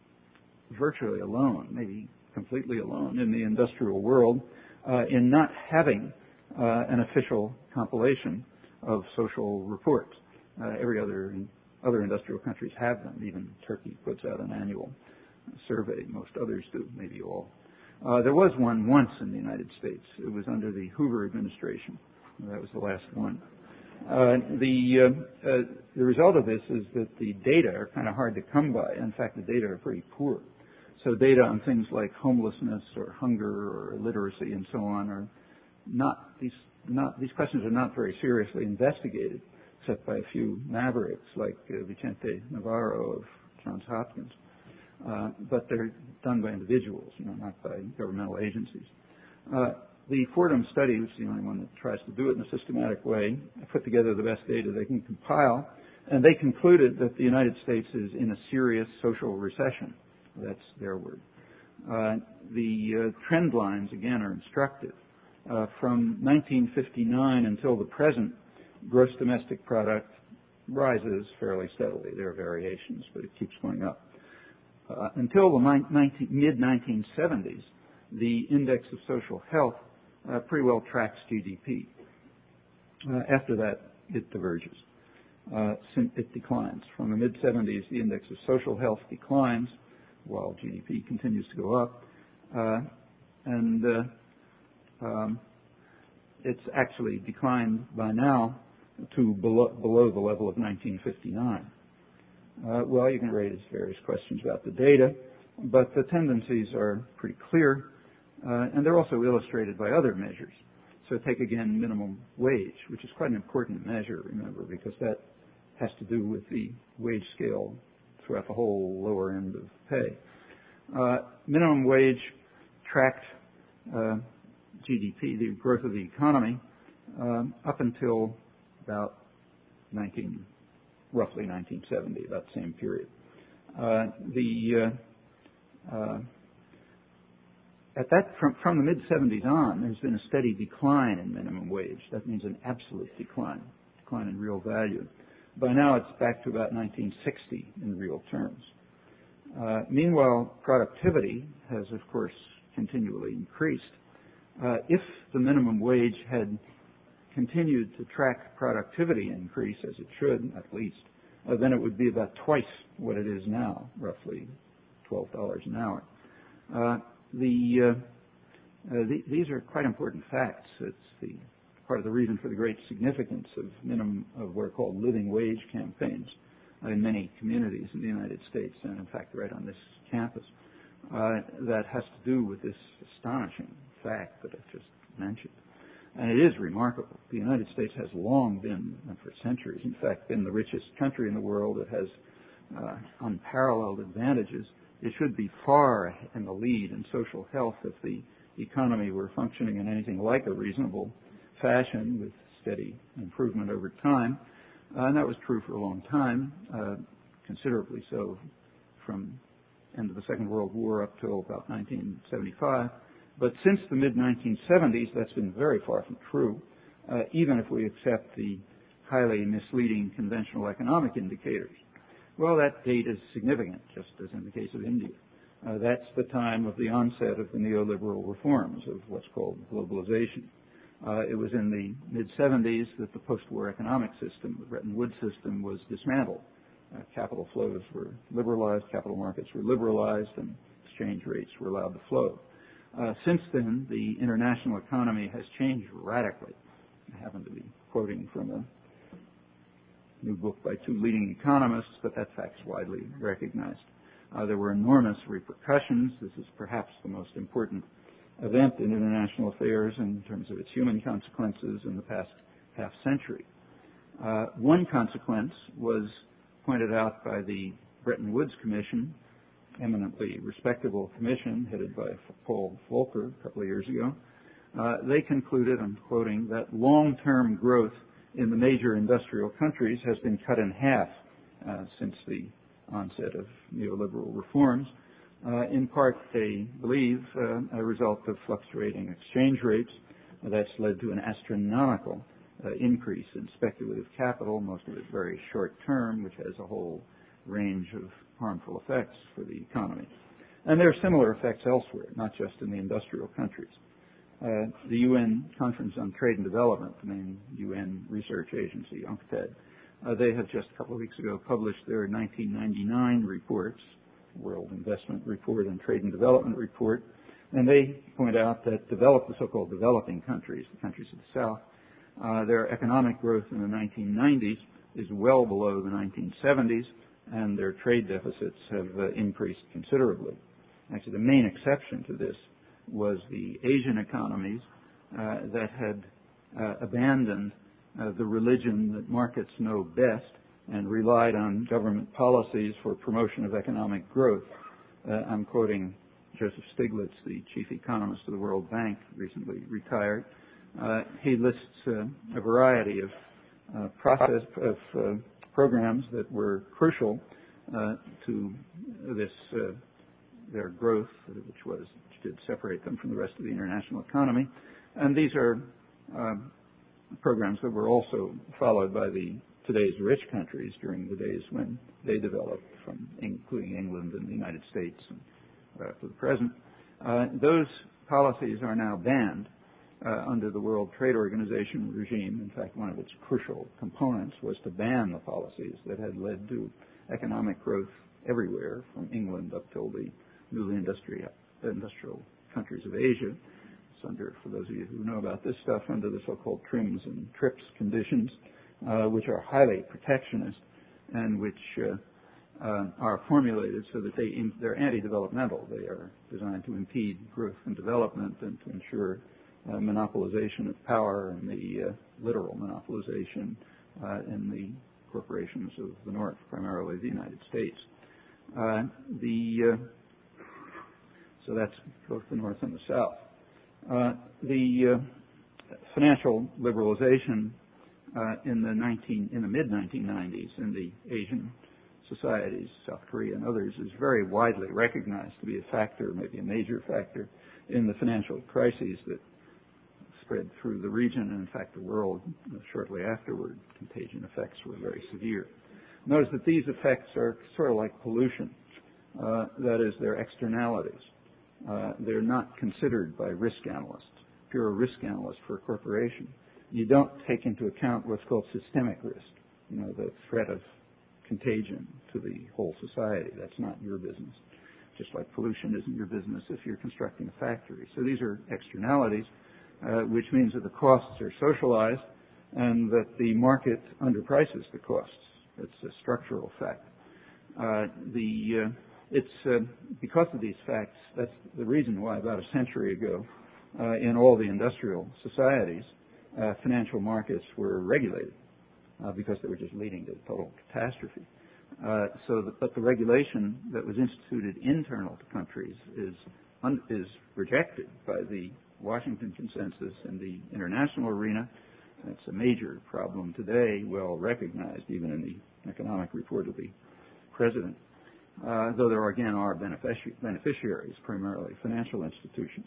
virtually alone, maybe completely alone in the industrial world, uh, in not having uh, an official compilation of social reports. Uh, every other other industrial countries have them. Even Turkey puts out an annual survey. Most others do, maybe all. Uh, there was one once in the United States. It was under the Hoover administration. That was the last one. Uh, the uh, uh, the result of this is that the data are kind of hard to come by. In fact, the data are pretty poor. So data on things like homelessness or hunger or illiteracy and so on are not these not these questions are not very seriously investigated, except by a few mavericks like uh, Vicente Navarro of Johns Hopkins. Uh, but they're done by individuals, you know, not by governmental agencies. Uh, the Fordham study, which is the only one that tries to do it in a systematic way, put together the best data they can compile, and they concluded that the United States is in a serious social recession. That's their word. Uh, the uh, trend lines, again, are instructive. Uh, from nineteen fifty-nine until the present, gross domestic product rises fairly steadily. There are variations, but it keeps going up. Uh, until the mid nineteen seventies, the index of social health uh, pretty well tracks G D P. Uh, after that, it diverges. Uh, it declines. From the mid seventies, the index of social health declines while G D P continues to go up. Uh, and uh, um, it's actually declined by now to below, below the level of nineteen fifty-nine. Uh, well, you can raise various questions about the data, but the tendencies are pretty clear, uh, and they're also illustrated by other measures. So take again minimum wage, which is quite an important measure, remember, because that has to do with the wage scale throughout the whole lower end of pay. Uh, minimum wage tracked uh, G D P, the growth of the economy, um, up until about nineteen, roughly nineteen seventy, about the same period. Uh, the uh, uh, at that from, from the mid seventies on, there's been a steady decline in minimum wage. That means an absolute decline, decline in real value. By now, it's back to about nineteen sixty in real terms. Uh, meanwhile, productivity has, of course, continually increased. Uh, if the minimum wage had continued to track productivity increase, as it should, at least, uh, then it would be about twice what it is now, roughly twelve dollars an hour. Uh, the, uh, uh, the, these are quite important facts. It's the part of the reason for the great significance of minimum of what are called living wage campaigns in many communities in the United States, and in fact right on this campus. Uh, that has to do with this astonishing fact that I've just mentioned. And it is remarkable. The United States has long been, and for centuries, in fact, been the richest country in the world. It has uh, unparalleled advantages. It should be far in the lead in social health if the economy were functioning in anything like a reasonable fashion with steady improvement over time. Uh, and that was true for a long time, uh, considerably so from end of the Second World War up till about nineteen seventy-five. But since the mid nineteen seventies, that's been very far from true, uh, even if we accept the highly misleading conventional economic indicators. Well, that date is significant, just as in the case of India. Uh, that's the time of the onset of the neoliberal reforms of what's called globalization. Uh, it was in the mid seventies that the post-war economic system, the Bretton Woods system, was dismantled. Uh, capital flows were liberalized, capital markets were liberalized, and exchange rates were allowed to flow. Uh, since then, the international economy has changed radically. I happen to be quoting from a new book by two leading economists, but that fact's widely recognized. Uh, there were enormous repercussions. This is perhaps the most important event in international affairs in terms of its human consequences in the past half century. Uh, one consequence was pointed out by the Bretton Woods Commission, eminently respectable commission headed by Paul Volcker a couple of years ago. Uh, they concluded, I'm quoting, that long-term growth in the major industrial countries has been cut in half uh, since the onset of neoliberal reforms, uh, in part, they believe, uh, a result of fluctuating exchange rates. Uh, that's led to an astronomical uh, increase in speculative capital, most of it very short-term, which has a whole range of harmful effects for the economy. And there are similar effects elsewhere, not just in the industrial countries. Uh, the U N Conference on Trade and Development, the main U N research agency, UNCTAD, uh, they have just a couple of weeks ago published their nineteen ninety-nine reports, World Investment Report and Trade and Development Report, and they point out that developed, the so-called developing countries, the countries of the South, uh, their economic growth in the nineteen nineties is well below the nineteen seventies, and their trade deficits have uh, increased considerably. Actually, the main exception to this was the Asian economies uh, that had uh, abandoned uh, the religion that markets know best and relied on government policies for promotion of economic growth. Uh, I'm quoting Joseph Stiglitz, the chief economist of the World Bank, recently retired. Uh, he lists uh, a variety of uh, process of uh, programs that were crucial uh, to this uh, their growth, which was which did separate them from the rest of the international economy, and these are uh, programs that were also followed by the today's rich countries during the days when they developed, from including England and the United States and uh, to the present. Uh, those policies are now banned uh, under the World Trade Organization regime. In fact, one of its crucial components was to ban the policies that had led to economic growth everywhere, from England up till the newly industrial, industrial countries of Asia. It's under, for those of you who know about this stuff, under the so-called TRIMS and TRIPS conditions, uh, which are highly protectionist and which uh, uh, are formulated so that they in, they're anti-developmental. They are designed to impede growth and development and to ensure uh, monopolization of power and the uh, literal monopolization uh, in the corporations of the North, primarily the United States. Uh, the uh, So that's both the North and the South. Uh, the uh, financial liberalization uh, in the nineteen in the mid nineteen nineties in the Asian societies, South Korea and others, is very widely recognized to be a factor, maybe a major factor, in the financial crises that spread through the region and, in fact, the world shortly afterward. Contagion effects were very severe. Notice that these effects are sort of like pollution. Uh, that is, they're externalities. Uh, they're not considered by risk analysts. If you're a risk analyst for a corporation, you don't take into account what's called systemic risk, you know, the threat of contagion to the whole society. That's not your business. Just like pollution isn't your business if you're constructing a factory. So these are externalities, uh, which means that the costs are socialized and that the market underprices the costs. It's a structural fact. Uh, the uh, It's uh, because of these facts, that's the reason why about a century ago, uh, in all the industrial societies, uh, financial markets were regulated uh, because they were just leading to total catastrophe. Uh, so, that, but the regulation that was instituted internal to countries is un, is rejected by the Washington Consensus in the international arena. That's a major problem today, well recognized even in the economic report of the president. Uh, though there again are benefici- beneficiaries, primarily financial institutions.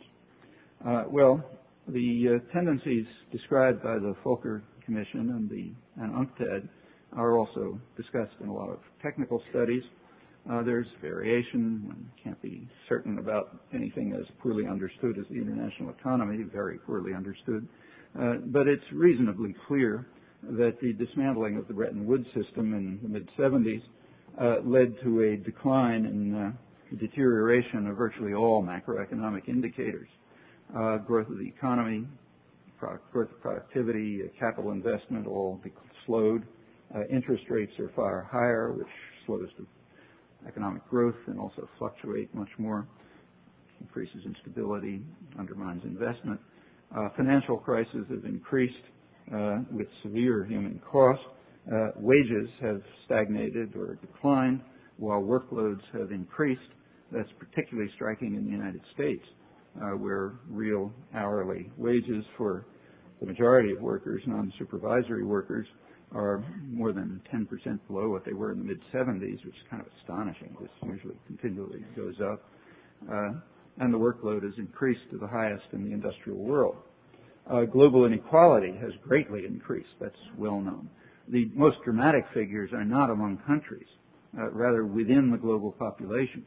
Uh, well, the uh, tendencies described by the Volcker Commission and the and UNCTAD are also discussed in a lot of technical studies. Uh, there's variation. One can't be certain about anything as poorly understood as the international economy, very poorly understood. Uh, but it's reasonably clear that the dismantling of the Bretton Woods system in the mid seventies Uh, led to a decline in uh, deterioration of virtually all macroeconomic indicators. Uh, growth of the economy, product, growth of productivity, uh, capital investment all slowed. Uh, interest rates are far higher, which slows the economic growth and also fluctuate much more, increases instability, undermines investment. Uh, financial crises have increased uh, with severe human cost. Uh, wages have stagnated or declined while workloads have increased. That's particularly striking in the United States, uh, where real hourly wages for the majority of workers, non-supervisory workers, are more than ten percent below what they were in the mid seventies, which is kind of astonishing. This usually continually goes up. Uh, and the workload has increased to the highest in the industrial world. Uh, global inequality has greatly increased. That's well known. The most dramatic figures are not among countries, uh, rather within the global population.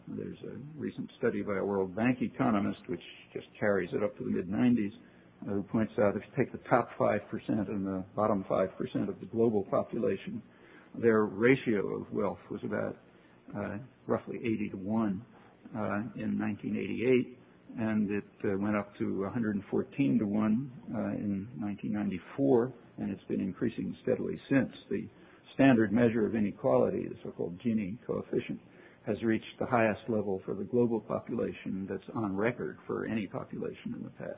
There's a recent study by a World Bank economist which just carries it up to the mid nineties, uh, who points out if you take the top five percent and the bottom five percent of the global population, their ratio of wealth was about uh, roughly eighty to one uh, in nineteen eighty-eight, and it uh, went up to one hundred fourteen to one uh, in nineteen ninety-four, and it's been increasing steadily since. The standard measure of inequality, the so-called Gini coefficient, has reached the highest level for the global population that's on record for any population in the past.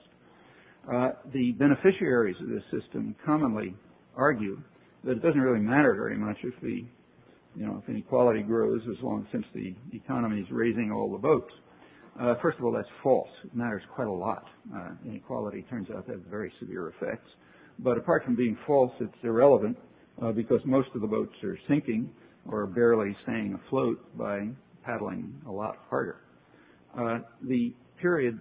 Uh, the beneficiaries of this system commonly argue that it doesn't really matter very much if the, you know, if inequality grows as long since the economy is raising all the boats. Uh, first of all, that's false. It matters quite a lot. Uh, inequality turns out to have very severe effects. But apart from being false, it's irrelevant uh, because most of the boats are sinking or barely staying afloat by paddling a lot harder. Uh, the period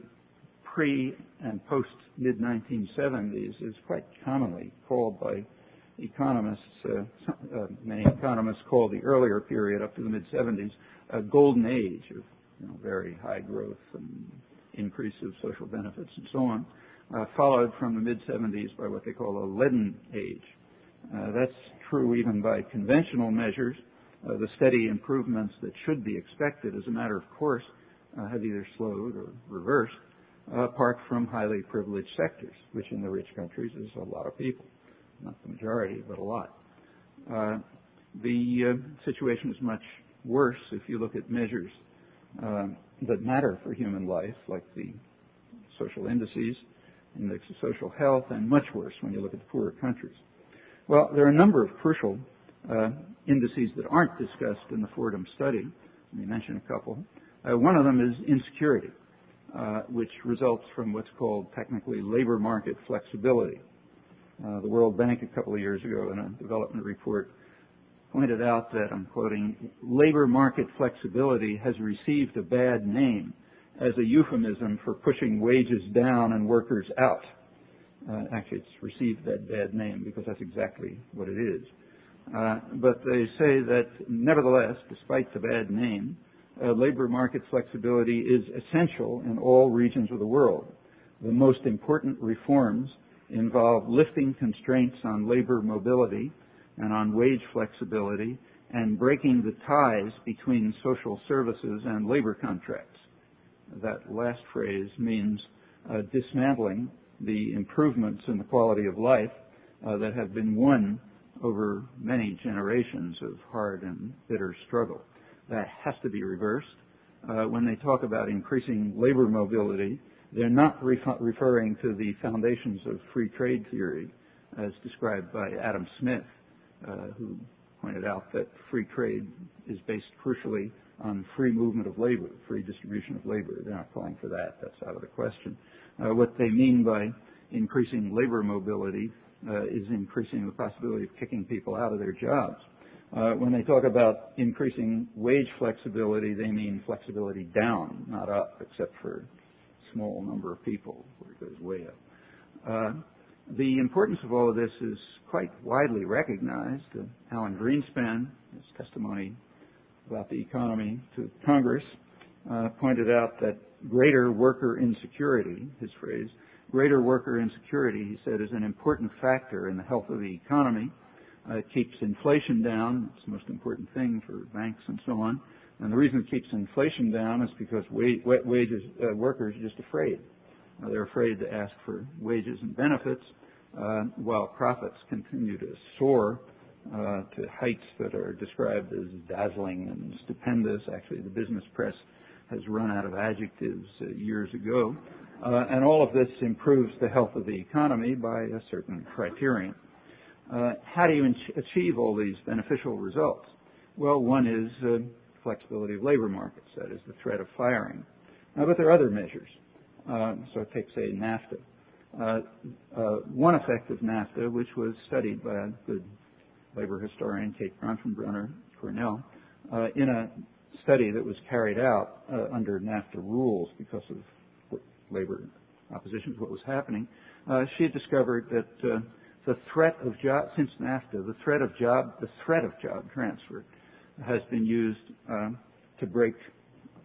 pre and post mid nineteen seventies is quite commonly called by economists, uh, uh, many economists call the earlier period up to the mid seventies a golden age of you know, very high growth and increase of social benefits and so on, uh, followed from the mid seventies by what they call a leaden age. Uh, that's true even by conventional measures. Uh, the steady improvements that should be expected as a matter of course uh, have either slowed or reversed, uh, apart from highly privileged sectors, which in the rich countries is a lot of people. Not the majority, but a lot. Uh, the uh, situation is much worse if you look at measures uh, that matter for human life, like the social indices, index of social health, and much worse when you look at the poorer countries. Well, there are a number of crucial uh, indices that aren't discussed in the Fordham study. Let me mention a couple. Uh, one of them is insecurity, uh, which results from what's called technically labor market flexibility. Uh, the World Bank a couple of years ago in a development report pointed out that, I'm quoting, labor market flexibility has received a bad name as a euphemism for pushing wages down and workers out. Uh, actually, it's received that bad name because that's exactly what it is. Uh, but they say that nevertheless, despite the bad name, uh, labor market flexibility is essential in all regions of the world. The most important reforms involve lifting constraints on labor mobility and on wage flexibility and breaking the ties between social services and labor contracts. That last phrase means uh, dismantling the improvements in the quality of life uh, that have been won over many generations of hard and bitter struggle. That has to be reversed. Uh, when they talk about increasing labor mobility, they're not refer- referring to the foundations of free trade theory as described by Adam Smith, uh, who pointed out that free trade is based crucially on free movement of labor, free distribution of labor. They're not calling for that. That's out of the question. Uh, what they mean by increasing labor mobility uh, is increasing the possibility of kicking people out of their jobs. Uh, when they talk about increasing wage flexibility, they mean flexibility down, not up, except for a small number of people where it goes way up. Uh, the importance of all of this is quite widely recognized. Uh, Alan Greenspan, his testimony about the economy to Congress, uh, pointed out that greater worker insecurity, his phrase, greater worker insecurity, he said, is an important factor in the health of the economy. Uh, it keeps inflation down. It's the most important thing for banks and so on. And the reason it keeps inflation down is because wa- wages, uh, workers are just afraid. Uh, they're afraid to ask for wages and benefits uh, while profits continue to soar uh, to heights that are described as dazzling and stupendous. Actually, the business press has run out of adjectives uh, years ago. Uh, and all of this improves the health of the economy by a certain criterion. Uh, how do you achieve all these beneficial results? Well, one is uh, flexibility of labor markets, that is the threat of firing. Uh, but there are other measures. Uh, so take, say, NAFTA. Uh, uh, one effect of NAFTA, which was studied by a good labor historian, Kate Bronfenbrenner, Cornell, uh, in a study that was carried out uh, under NAFTA rules because of what labor opposition to what was happening, uh, she discovered that uh, the threat of job, since NAFTA, the threat of job, the threat of job transfer has been used uh, to break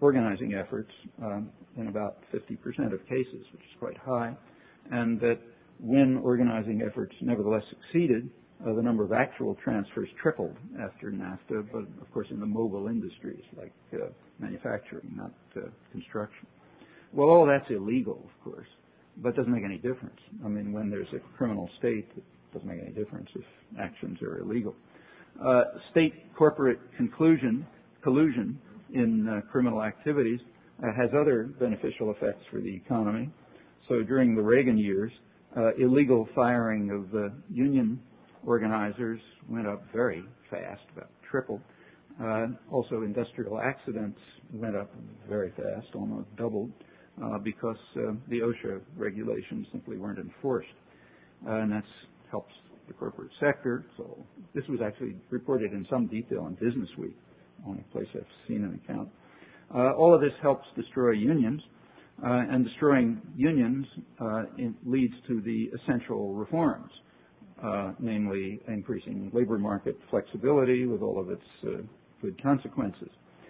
organizing efforts um, in about fifty percent of cases, which is quite high, and that when organizing efforts nevertheless succeeded, uh, the number of actual transfers tripled after NAFTA, but of course in the mobile industries like uh, manufacturing, not uh, construction. Well, all that's illegal, of course, but it doesn't make any difference. I mean, when there's a criminal state, it doesn't make any difference if actions are illegal. Uh, state corporate conclusion, collusion in uh, criminal activities uh, has other beneficial effects for the economy. So during the Reagan years, uh, illegal firing of uh, union organizers went up very fast, about triple. Uh, also, industrial accidents went up very fast, almost doubled, uh, because uh, the OSHA regulations simply weren't enforced. Uh, and that helps the corporate sector. So this was actually reported in some detail in Business Week, only place I've seen an account. Uh, all of this helps destroy unions, uh, and destroying unions uh, in, leads to the essential reforms, uh, namely increasing labor market flexibility with all of its uh, good consequences.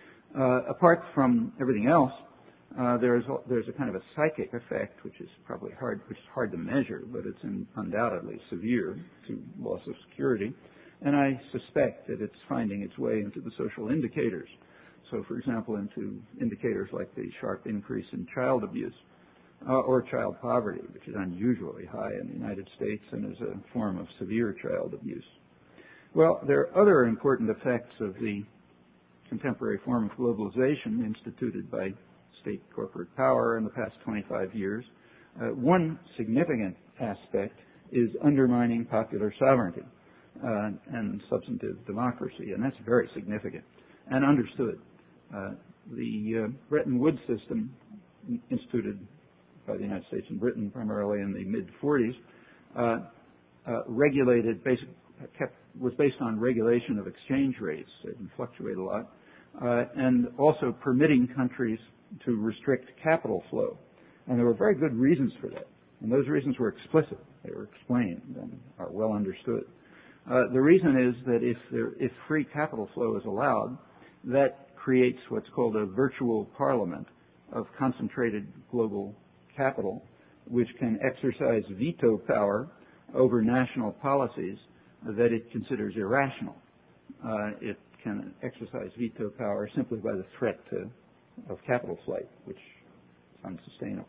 Uh, apart from everything else, uh, there's a, there's a kind of a psychic effect, which is probably hard, which is hard to measure, but it's in, undoubtedly severe to loss of security. And I suspect that it's finding its way into the social indicators. So, for example, into indicators like the sharp increase in child abuse uh, or child poverty, which is unusually high in the United States and is a form of severe child abuse. Well, there are other important effects of the contemporary form of globalization instituted by state corporate power in the past twenty-five years. Uh, one significant aspect is undermining popular sovereignty uh, and substantive democracy, and that's very significant and understood. Uh, the uh, Bretton Woods system, instituted by the United States and Britain primarily in the mid forties, uh, uh, regulated, basic, kept, was based on regulation of exchange rates. They can fluctuate a lot, uh, and also permitting countries to restrict capital flow. And there were very good reasons for that. And those reasons were explicit. They were explained and are well understood. Uh, the reason is that if, there, if free capital flow is allowed, that creates what's called a virtual parliament of concentrated global capital, which can exercise veto power over national policies that it considers irrational. Uh, it can exercise veto power simply by the threat to, of capital flight, which is unsustainable.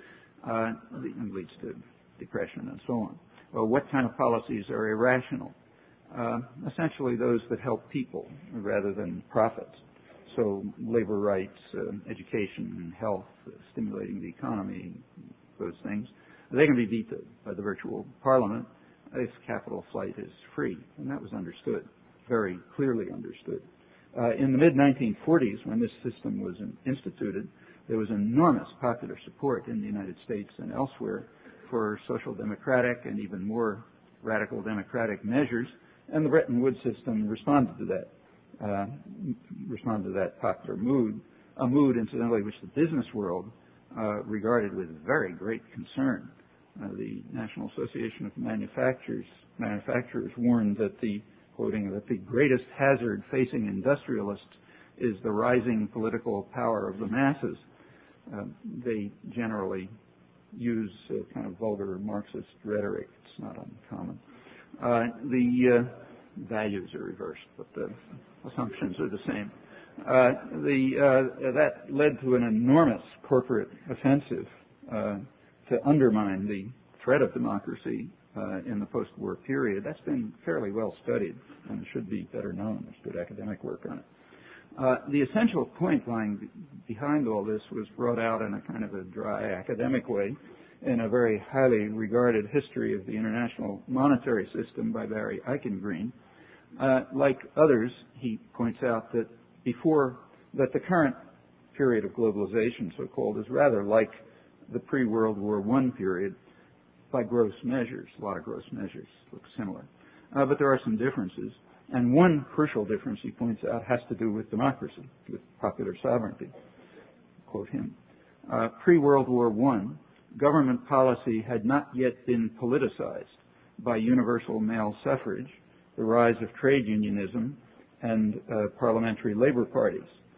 Uh, and leads to depression and so on. Well, what kind of policies are irrational? Uh, essentially those that help people rather than profits. So labor rights, uh, education, health, uh, stimulating the economy, those things, they can be vetoed by the virtual parliament if capital flight is free. And that was understood, very clearly understood. Uh, in the mid nineteen forties, when this system was instituted, there was enormous popular support in the United States and elsewhere for social democratic and even more radical democratic measures, and the Bretton Woods system responded to that, uh, responded to that popular mood, a mood, incidentally, which the business world uh, regarded with very great concern. Uh, the National Association of Manufacturers, Manufacturers warned that the, quoting, that the greatest hazard facing industrialists is the rising political power of the masses. Uh, they generally use uh, kind of vulgar Marxist rhetoric. It's not uncommon. Uh, the uh, values are reversed, but the assumptions are the same. Uh, the, uh, that led to an enormous corporate offensive uh, to undermine the threat of democracy uh, in the post-war period. That's been fairly well studied and should be better known. There's good academic work on it. Uh, the essential point lying b- behind all this was brought out in a kind of a dry academic way in a very highly regarded history of the international monetary system by Barry Eichengreen. Uh, like others, he points out that before, that the current period of globalization, so-called, is rather like the pre-World War One period by gross measures. A lot of gross measures look similar. Uh, but there are some differences. And one crucial difference, he points out, has to do with democracy, with popular sovereignty. Quote him. Uh, pre-World War One, government policy had not yet been politicized by universal male suffrage, the rise of trade unionism, and uh, parliamentary labor parties.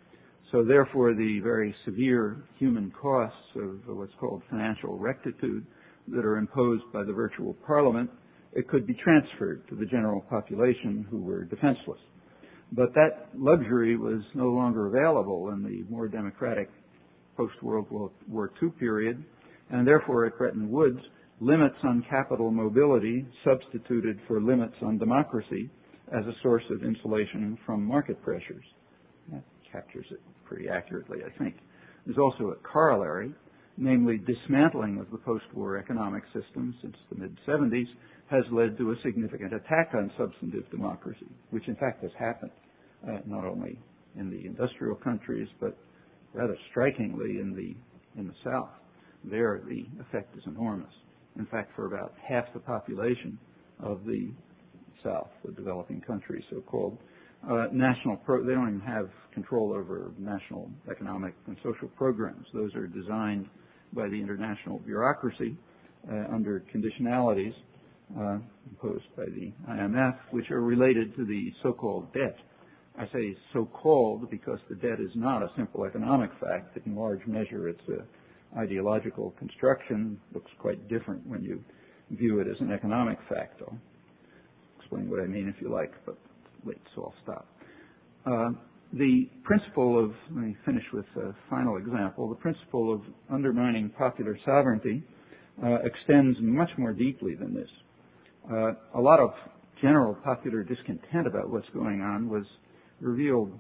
So therefore, the very severe human costs of what's called financial rectitude that are imposed by the virtual parliament, it could be transferred to the general population who were defenseless. But that luxury was no longer available in the more democratic post-World War Two period, and therefore at Bretton Woods, limits on capital mobility substituted for limits on democracy as a source of insulation from market pressures. That captures it pretty accurately, I think. There's also a corollary, namely dismantling of the post-war economic system since the mid seventies has led to a significant attack on substantive democracy, which in fact has happened, uh, not only in the industrial countries, but rather strikingly in the, in the South. There, the effect is enormous. In fact, for about half the population of the South, the developing countries, so-called, uh, national pro- they don't even have control over national economic and social programs. Those are designed by the international bureaucracy uh, under conditionalities uh, imposed by the I M F, which are related to the so-called debt. I say so-called because the debt is not a simple economic fact. In large measure, it's a ideological construction. Looks quite different when you view it as an economic fact. I'll explain what I mean if you like, but wait, so I'll stop. Uh, the principle of, let me finish with a final example, the principle of undermining popular sovereignty uh, extends much more deeply than this. Uh, a lot of general popular discontent about what's going on was revealed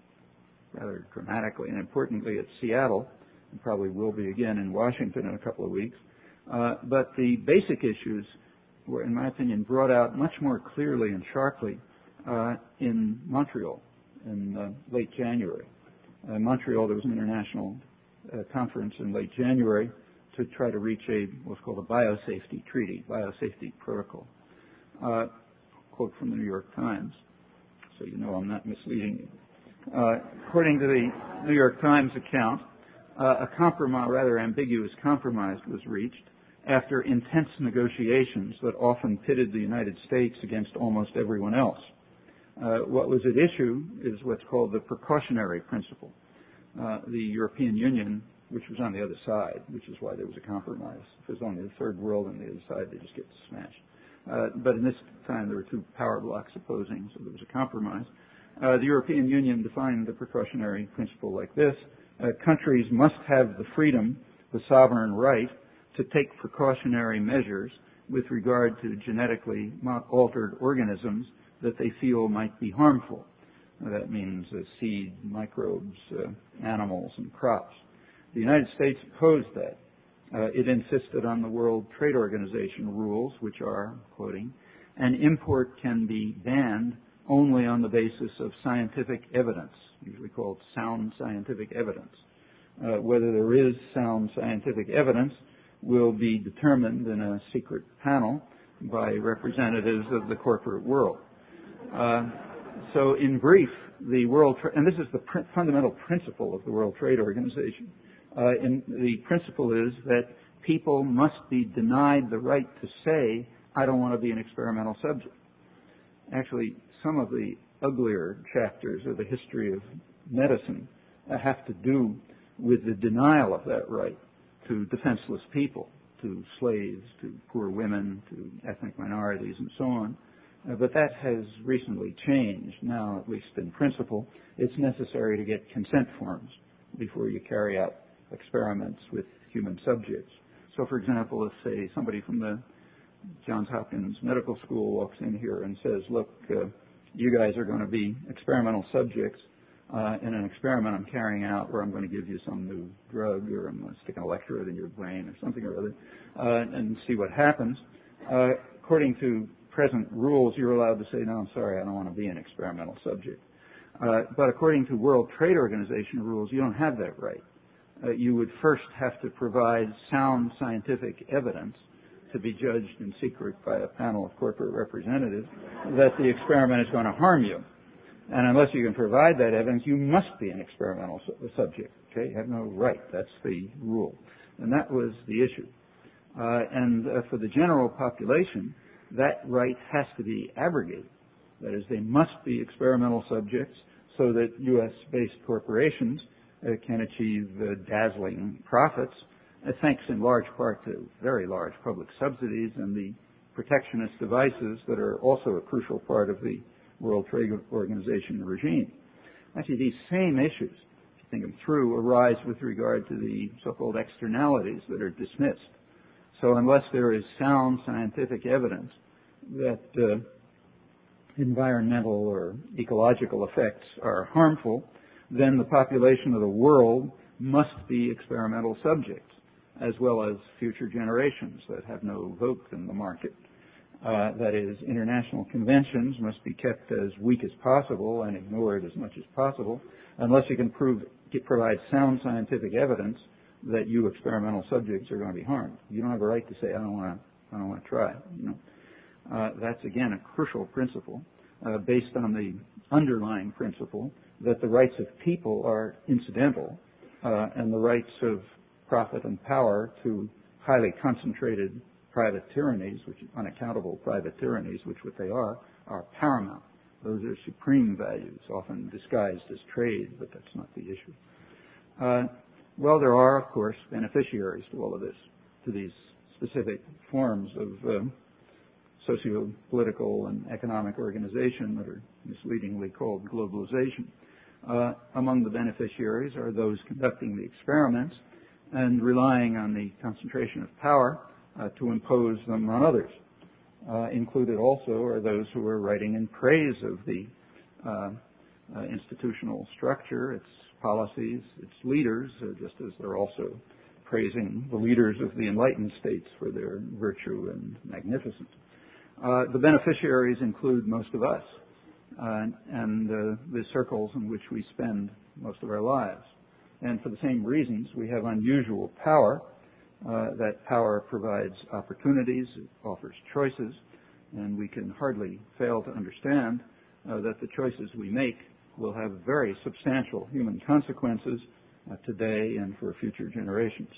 rather dramatically and importantly at Seattle, and probably will be again in Washington in a couple of weeks. Uh, but the basic issues were, in my opinion, brought out much more clearly and sharply uh, in Montreal in uh, late January. Uh, in Montreal, there was an international uh, conference in late January to try to reach a what's called a biosafety treaty, biosafety protocol. Uh, quote from the New York Times, so you know I'm not misleading you. Uh, according to the New York Times account, uh, a compromise, rather ambiguous compromise was reached after intense negotiations that often pitted the United States against almost everyone else. Uh, what was at issue is what's called the precautionary principle. Uh, the European Union, which was on the other side, which is why there was a compromise. If it was only the third world on the other side, they just get smashed. Uh, but in this time, there were two power blocks opposing, so there was a compromise. Uh, the European Union defined the precautionary principle like this. Uh, countries must have the freedom, the sovereign right, to take precautionary measures with regard to genetically altered organisms that they feel might be harmful. Uh, that means uh, seed, microbes, uh, animals, and crops. The United States opposed that. Uh, it insisted on the World Trade Organization rules, which are, quoting, an import can be banned only on the basis of scientific evidence, usually called sound scientific evidence. Uh, whether there is sound scientific evidence will be determined in a secret panel by representatives of the corporate world. Uh, so in brief, the World Tra- and this is the pr- fundamental principle of the World Trade Organization. Uh, and the principle is that people must be denied the right to say, I don't want to be an experimental subject. Actually, some of the uglier chapters of the history of medicine uh, have to do with the denial of that right to defenseless people, to slaves, to poor women, to ethnic minorities, and so on. Uh, but that has recently changed. Now, at least in principle, it's necessary to get consent forms before you carry out experiments with human subjects. So, for example, if, say, somebody from the Johns Hopkins Medical School walks in here and says, look, uh, you guys are going to be experimental subjects uh, in an experiment I'm carrying out where I'm going to give you some new drug or I'm going to stick an electrode in your brain or something or other uh, and see what happens. Uh, according to present rules, you're allowed to say, no, I'm sorry, I don't want to be an experimental subject. Uh, but according to World Trade Organization rules, you don't have that right. Uh, you would first have to provide sound scientific evidence to be judged in secret by a panel of corporate representatives that the experiment is going to harm you. And unless you can provide that evidence, you must be an experimental su- subject. Okay, you have no right. That's the rule. And that was the issue. Uh, and uh, for the general population, that right has to be abrogated. That is, they must be experimental subjects so that U S-based corporations uh, can achieve uh, dazzling profits, uh, thanks in large part to very large public subsidies and the protectionist devices that are also a crucial part of the World Trade Organization regime. Actually, these same issues, if you think them through, arise with regard to the so-called externalities that are dismissed. So unless there is sound scientific evidence that uh, environmental or ecological effects are harmful, then the population of the world must be experimental subjects, as well as future generations that have no vote in the market. Uh, that is, international conventions must be kept as weak as possible and ignored as much as possible, unless you can prove, get, provide sound scientific evidence that you experimental subjects are going to be harmed. You don't have a right to say, I don't want to, I don't want to try. You know, uh, that's again a crucial principle uh, based on the underlying principle that the rights of people are incidental, uh, and the rights of profit and power to highly concentrated private tyrannies, which unaccountable private tyrannies, which what they are, are paramount. Those are supreme values, often disguised as trade, but that's not the issue. Uh, well, there are, of course, beneficiaries to all of this, to these specific forms of uh, socio-political and economic organization that are misleadingly called globalization. Uh, among the beneficiaries are those conducting the experiments and relying on the concentration of power uh, to impose them on others. Uh, included also are those who are writing in praise of the uh, uh, institutional structure, its policies, its leaders, uh, just as they're also praising the leaders of the enlightened states for their virtue and magnificence. Uh, the beneficiaries include most of us uh, and uh, the circles in which we spend most of our lives. And for the same reasons, we have unusual power. Uh, that power provides opportunities, it offers choices, and we can hardly fail to understand uh, that the choices we make will have very substantial human consequences uh, today and for future generations.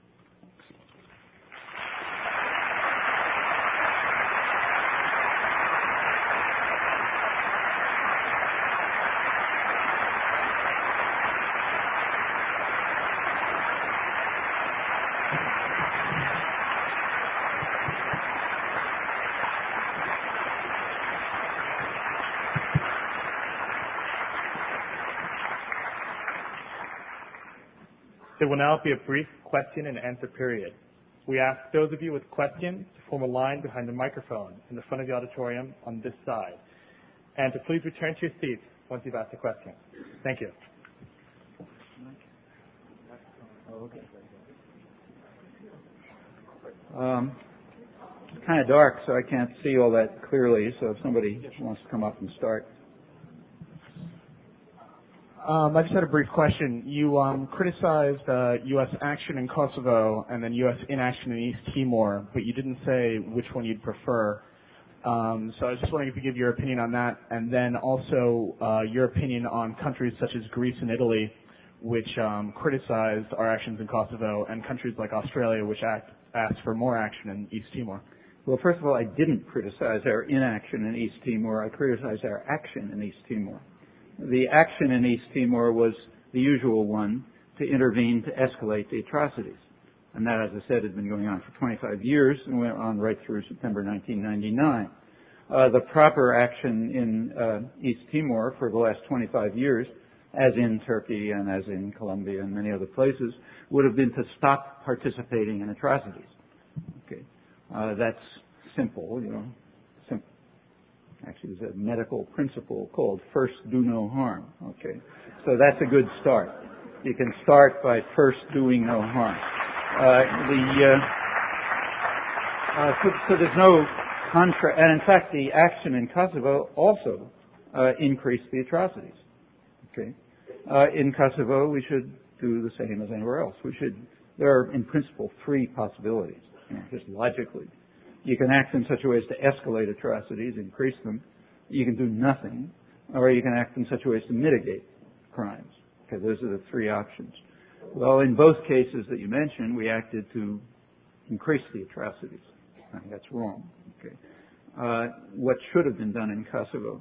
There will now be a brief question and answer period. We ask those of you with questions to form a line behind the microphone in the front of the auditorium on this side, and to please return to your seats once you've asked a question. Thank you. Um, it's kind of dark, so I can't see all that clearly, so if somebody wants to come up and start. Um, I just had a brief question. You um, criticized uh, U S action in Kosovo and then U S inaction in East Timor, but you didn't say which one you'd prefer. Um, so I was just wondering if you could give your opinion on that, and then also uh, your opinion on countries such as Greece and Italy, which um, criticized our actions in Kosovo, and countries like Australia, which act, asked for more action in East Timor. Well, first of all, I didn't criticize our inaction in East Timor. I criticized our action in East Timor. The action in East Timor was the usual one, to intervene to escalate the atrocities. And that, as I said, had been going on for twenty-five years and went on right through September nineteen ninety-nine. Uh, the proper action in uh, East Timor for the last twenty-five years, as in Turkey and as in Colombia and many other places, would have been to stop participating in atrocities. Okay, uh, that's simple, you know. Actually, there's a medical principle called first do no harm. Okay, so that's a good start. You can start by first doing no harm. Uh, the uh, uh, so, so there's no contra, and in fact, the action in Kosovo also uh, increased the atrocities. Okay, uh, in Kosovo, we should do the same as anywhere else. We should. There are, in principle, three possibilities, you know, just logically. You can act in such a way as to escalate atrocities, increase them. You can do nothing, or you can act in such a way as to mitigate crimes. Okay, those are the three options. Well, in both cases that you mentioned, we acted to increase the atrocities. I think that's wrong. Okay, uh, what should have been done in Kosovo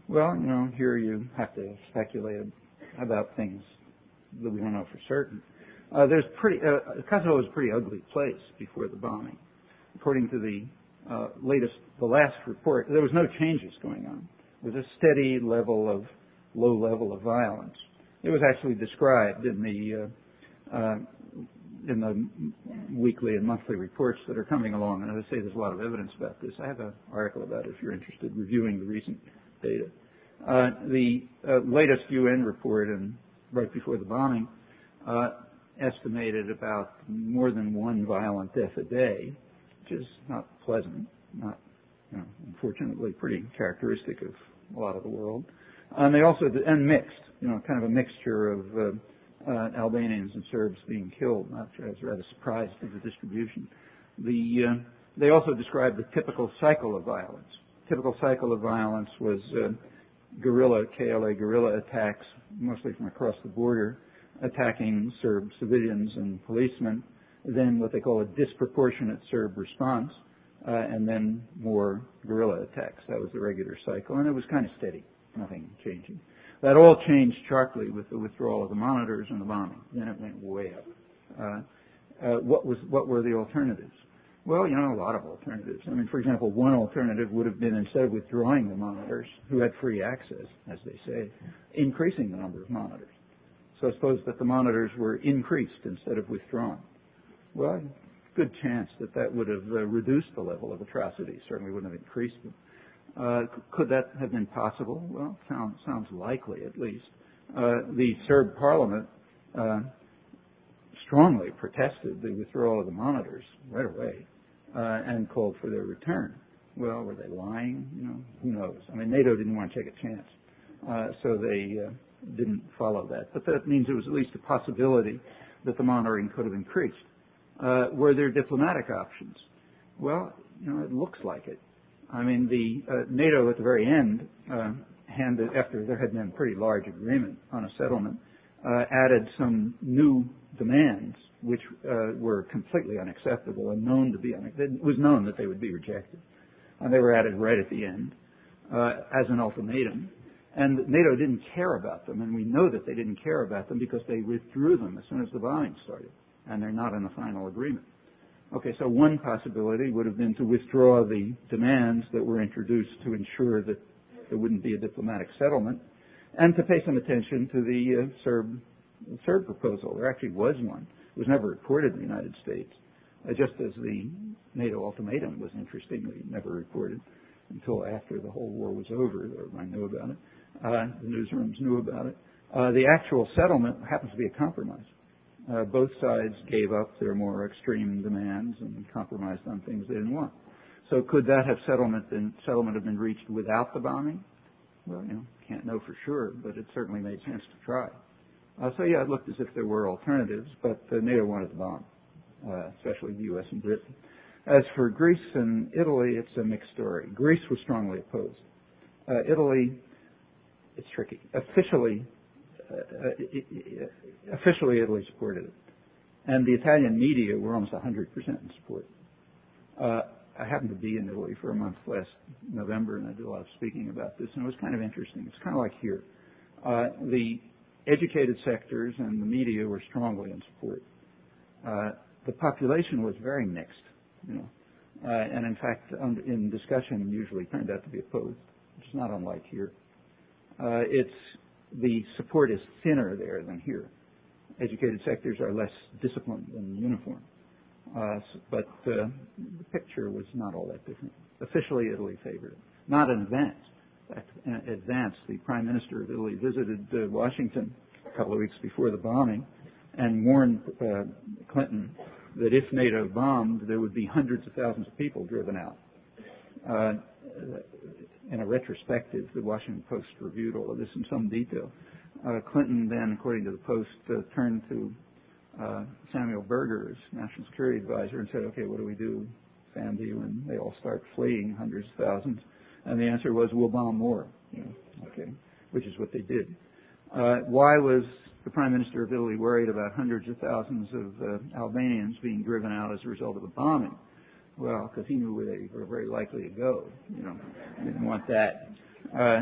Well, you know, here you have to speculate about things that we don't know for certain. Uh, there's pretty, uh, Kosovo was a pretty ugly place before the bombing. According to the uh, latest, the last report, there was no changes going on. It was a steady level of, low level of violence. It was actually described in the uh, uh, in the weekly and monthly reports that are coming along. And as I say, there's a lot of evidence about this. I have an article about it if you're interested, reviewing the recent data. Uh, the uh, latest U N report, and right before the bombing, uh, estimated about more than one violent death a day, which is not pleasant, not, you know, unfortunately pretty characteristic of a lot of the world. And they also, and mixed, you know, kind of a mixture of uh, uh, Albanians and Serbs being killed. I was rather surprised at the distribution. The, uh, they also described the typical cycle of violence. Typical cycle of violence was uh, guerrilla, K L A guerrilla attacks, mostly from across the border, attacking Serb civilians and policemen, then what they call a disproportionate Serb response, uh, and then more guerrilla attacks. That was the regular cycle, and it was kind of steady, nothing changing. That all changed sharply with the withdrawal of the monitors and the bombing. Then it went way up. Uh, uh, what was what were the alternatives? Well, you know, a lot of alternatives. I mean, for example, one alternative would have been, instead of withdrawing the monitors, who had free access, as they say, increasing the number of monitors. So suppose that the monitors were increased instead of withdrawn. Well, good chance that that would have uh, reduced the level of atrocity, certainly wouldn't have increased them. Uh, could that have been possible? Well, sounds, sounds likely at least. Uh, the Serb parliament uh, strongly protested the withdrawal of the monitors right away uh, and called for their return. Well, were they lying? You know, who knows? I mean, NATO didn't want to take a chance, uh, so they uh, didn't follow that. But that means there was at least a possibility that the monitoring could have increased. Uh, were there diplomatic options? Well, you know, it looks like it. I mean, the uh, NATO at the very end, uh, handed, after there had been a pretty large agreement on a settlement, uh, added some new demands which uh, were completely unacceptable and known to be unacceptable. It was known that they would be rejected. And they were added right at the end uh, as an ultimatum. And NATO didn't care about them, and we know that they didn't care about them because they withdrew them as soon as the bombing started, and they're not in the final agreement. Okay, so one possibility would have been to withdraw the demands that were introduced to ensure that there wouldn't be a diplomatic settlement, and to pay some attention to the uh, Serb, Serb proposal. There actually was one. It was never reported in the United States, uh, just as the NATO ultimatum was interestingly never reported until after the whole war was over. Everyone knew about it. Uh, the newsrooms knew about it. Uh, the actual settlement happens to be a compromise. Uh, both sides gave up their more extreme demands and compromised on things they didn't want. So could that have settlement been, settlement have been reached without the bombing? Well, you know, can't know for sure, but it certainly made sense to try. Uh, so yeah, it looked as if there were alternatives, but uh, NATO wanted the bomb, uh, especially the U S and Britain. As for Greece and Italy, it's a mixed story. Greece was strongly opposed. Uh, Italy, it's tricky. Officially, Uh, officially, Italy supported it, and the Italian media were almost one hundred percent in support. Uh, I happened to be in Italy for a month last November, and I did a lot of speaking about this, and it was kind of interesting. It's kind of like here. Uh, the educated sectors and the media were strongly in support. Uh, the population was very mixed, you know, uh, and in fact, um, in discussion, usually turned out to be opposed, which is not unlike here. Uh, it's The support is thinner there than here. Educated sectors are less disciplined and uniform. Uh, but uh, the picture was not all that different. Officially, Italy favored it. Not in advance. In fact, in advance, the Prime Minister of Italy visited uh, Washington a couple of weeks before the bombing and warned uh, Clinton that if NATO bombed, there would be hundreds of thousands of people driven out. Uh, In a retrospective, the Washington Post reviewed all of this in some detail. Uh, Clinton then, according to the Post, uh, turned to uh, Samuel Berger, as National Security Advisor, and said, okay, what do we do, Sandy, when they all start fleeing, hundreds of thousands? And the answer was, we'll bomb more, you know, okay, which is what they did. Uh, why was the Prime Minister of Italy worried about hundreds of thousands of uh, Albanians being driven out as a result of the bombing? Well, because he knew where they were very likely to go. You know, didn't want that. Uh,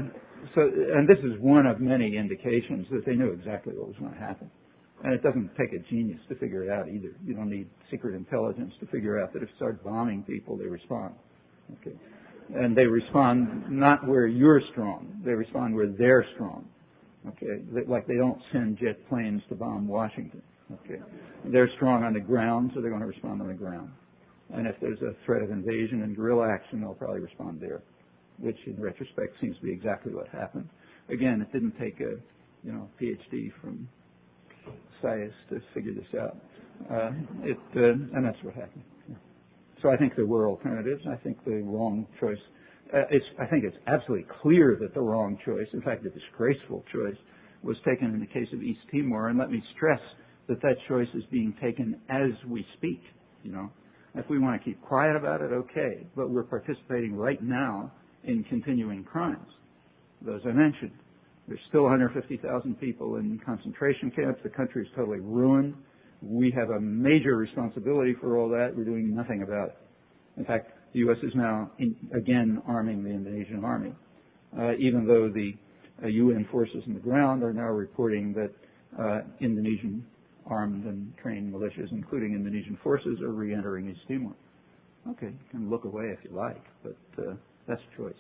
so, and this is one of many indications that they knew exactly what was going to happen. And it doesn't take a genius to figure it out either. You don't need secret intelligence to figure out that if you start bombing people, they respond. Okay. And they respond not where you're strong. They respond where they're strong. Okay. Like they don't send jet planes to bomb Washington. Okay. They're strong on the ground, so they're going to respond on the ground. And if there's a threat of invasion and guerrilla action, they'll probably respond there, which in retrospect seems to be exactly what happened. Again, it didn't take a, you know, PhD from S I S to figure this out. Uh, it, uh, and that's what happened. Yeah. So I think there were alternatives. I think the wrong choice, uh, it's, I think it's absolutely clear that the wrong choice, in fact, the disgraceful choice, was taken in the case of East Timor. And let me stress that that choice is being taken as we speak, you know. If we want to keep quiet about it, okay, but we're participating right now in continuing crimes. Those I mentioned. There's still one hundred fifty thousand people in concentration camps. The country is totally ruined. We have a major responsibility for all that. We're doing nothing about it. In fact, the U S is now, in, again, arming the Indonesian army, uh, even though the uh, U N forces on the ground are now reporting that uh, Indonesian armed and trained militias, including Indonesian forces, are re-entering East Timor. Okay, you can look away if you like, but uh, that's a choice.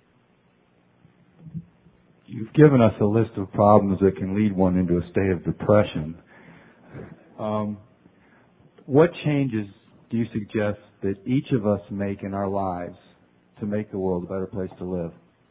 You've given us a list of problems that can lead one into a state of depression. Um, what changes do you suggest that each of us make in our lives to make the world a better place to live?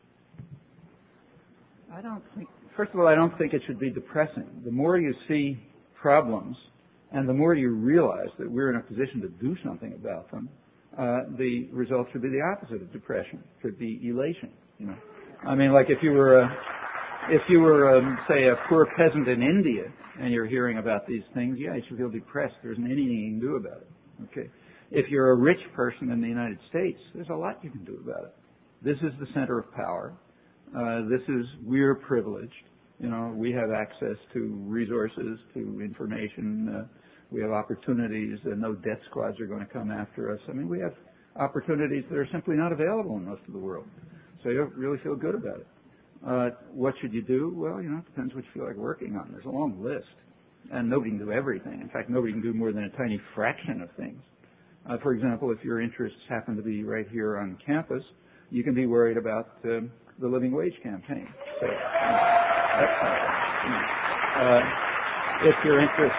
I don't think, first of all, I don't think it should be depressing. The more you see problems and the more you realize that we're in a position to do something about them, uh, the result should be the opposite of depression. It should be elation, you know. I mean, like if you were, a, if you were, um, say, a poor peasant in India and you're hearing about these things, yeah, you should feel depressed. There isn't anything you can do about it. Okay. If you're a rich person in the United States, there's a lot you can do about it. This is the center of power. Uh, this is, we're privileged. You know, we have access to resources, to information. Uh, we have opportunities. Uh, no death squads are going to come after us. I mean, we have opportunities that are simply not available in most of the world. So you really feel good about it. Uh, what should you do? Well, you know, it depends what you feel like working on. There's a long list. And nobody can do everything. In fact, nobody can do more than a tiny fraction of things. Uh, for example, if your interests happen to be right here on campus, you can be worried about uh, the living wage campaign. So, uh, uh, if your interests,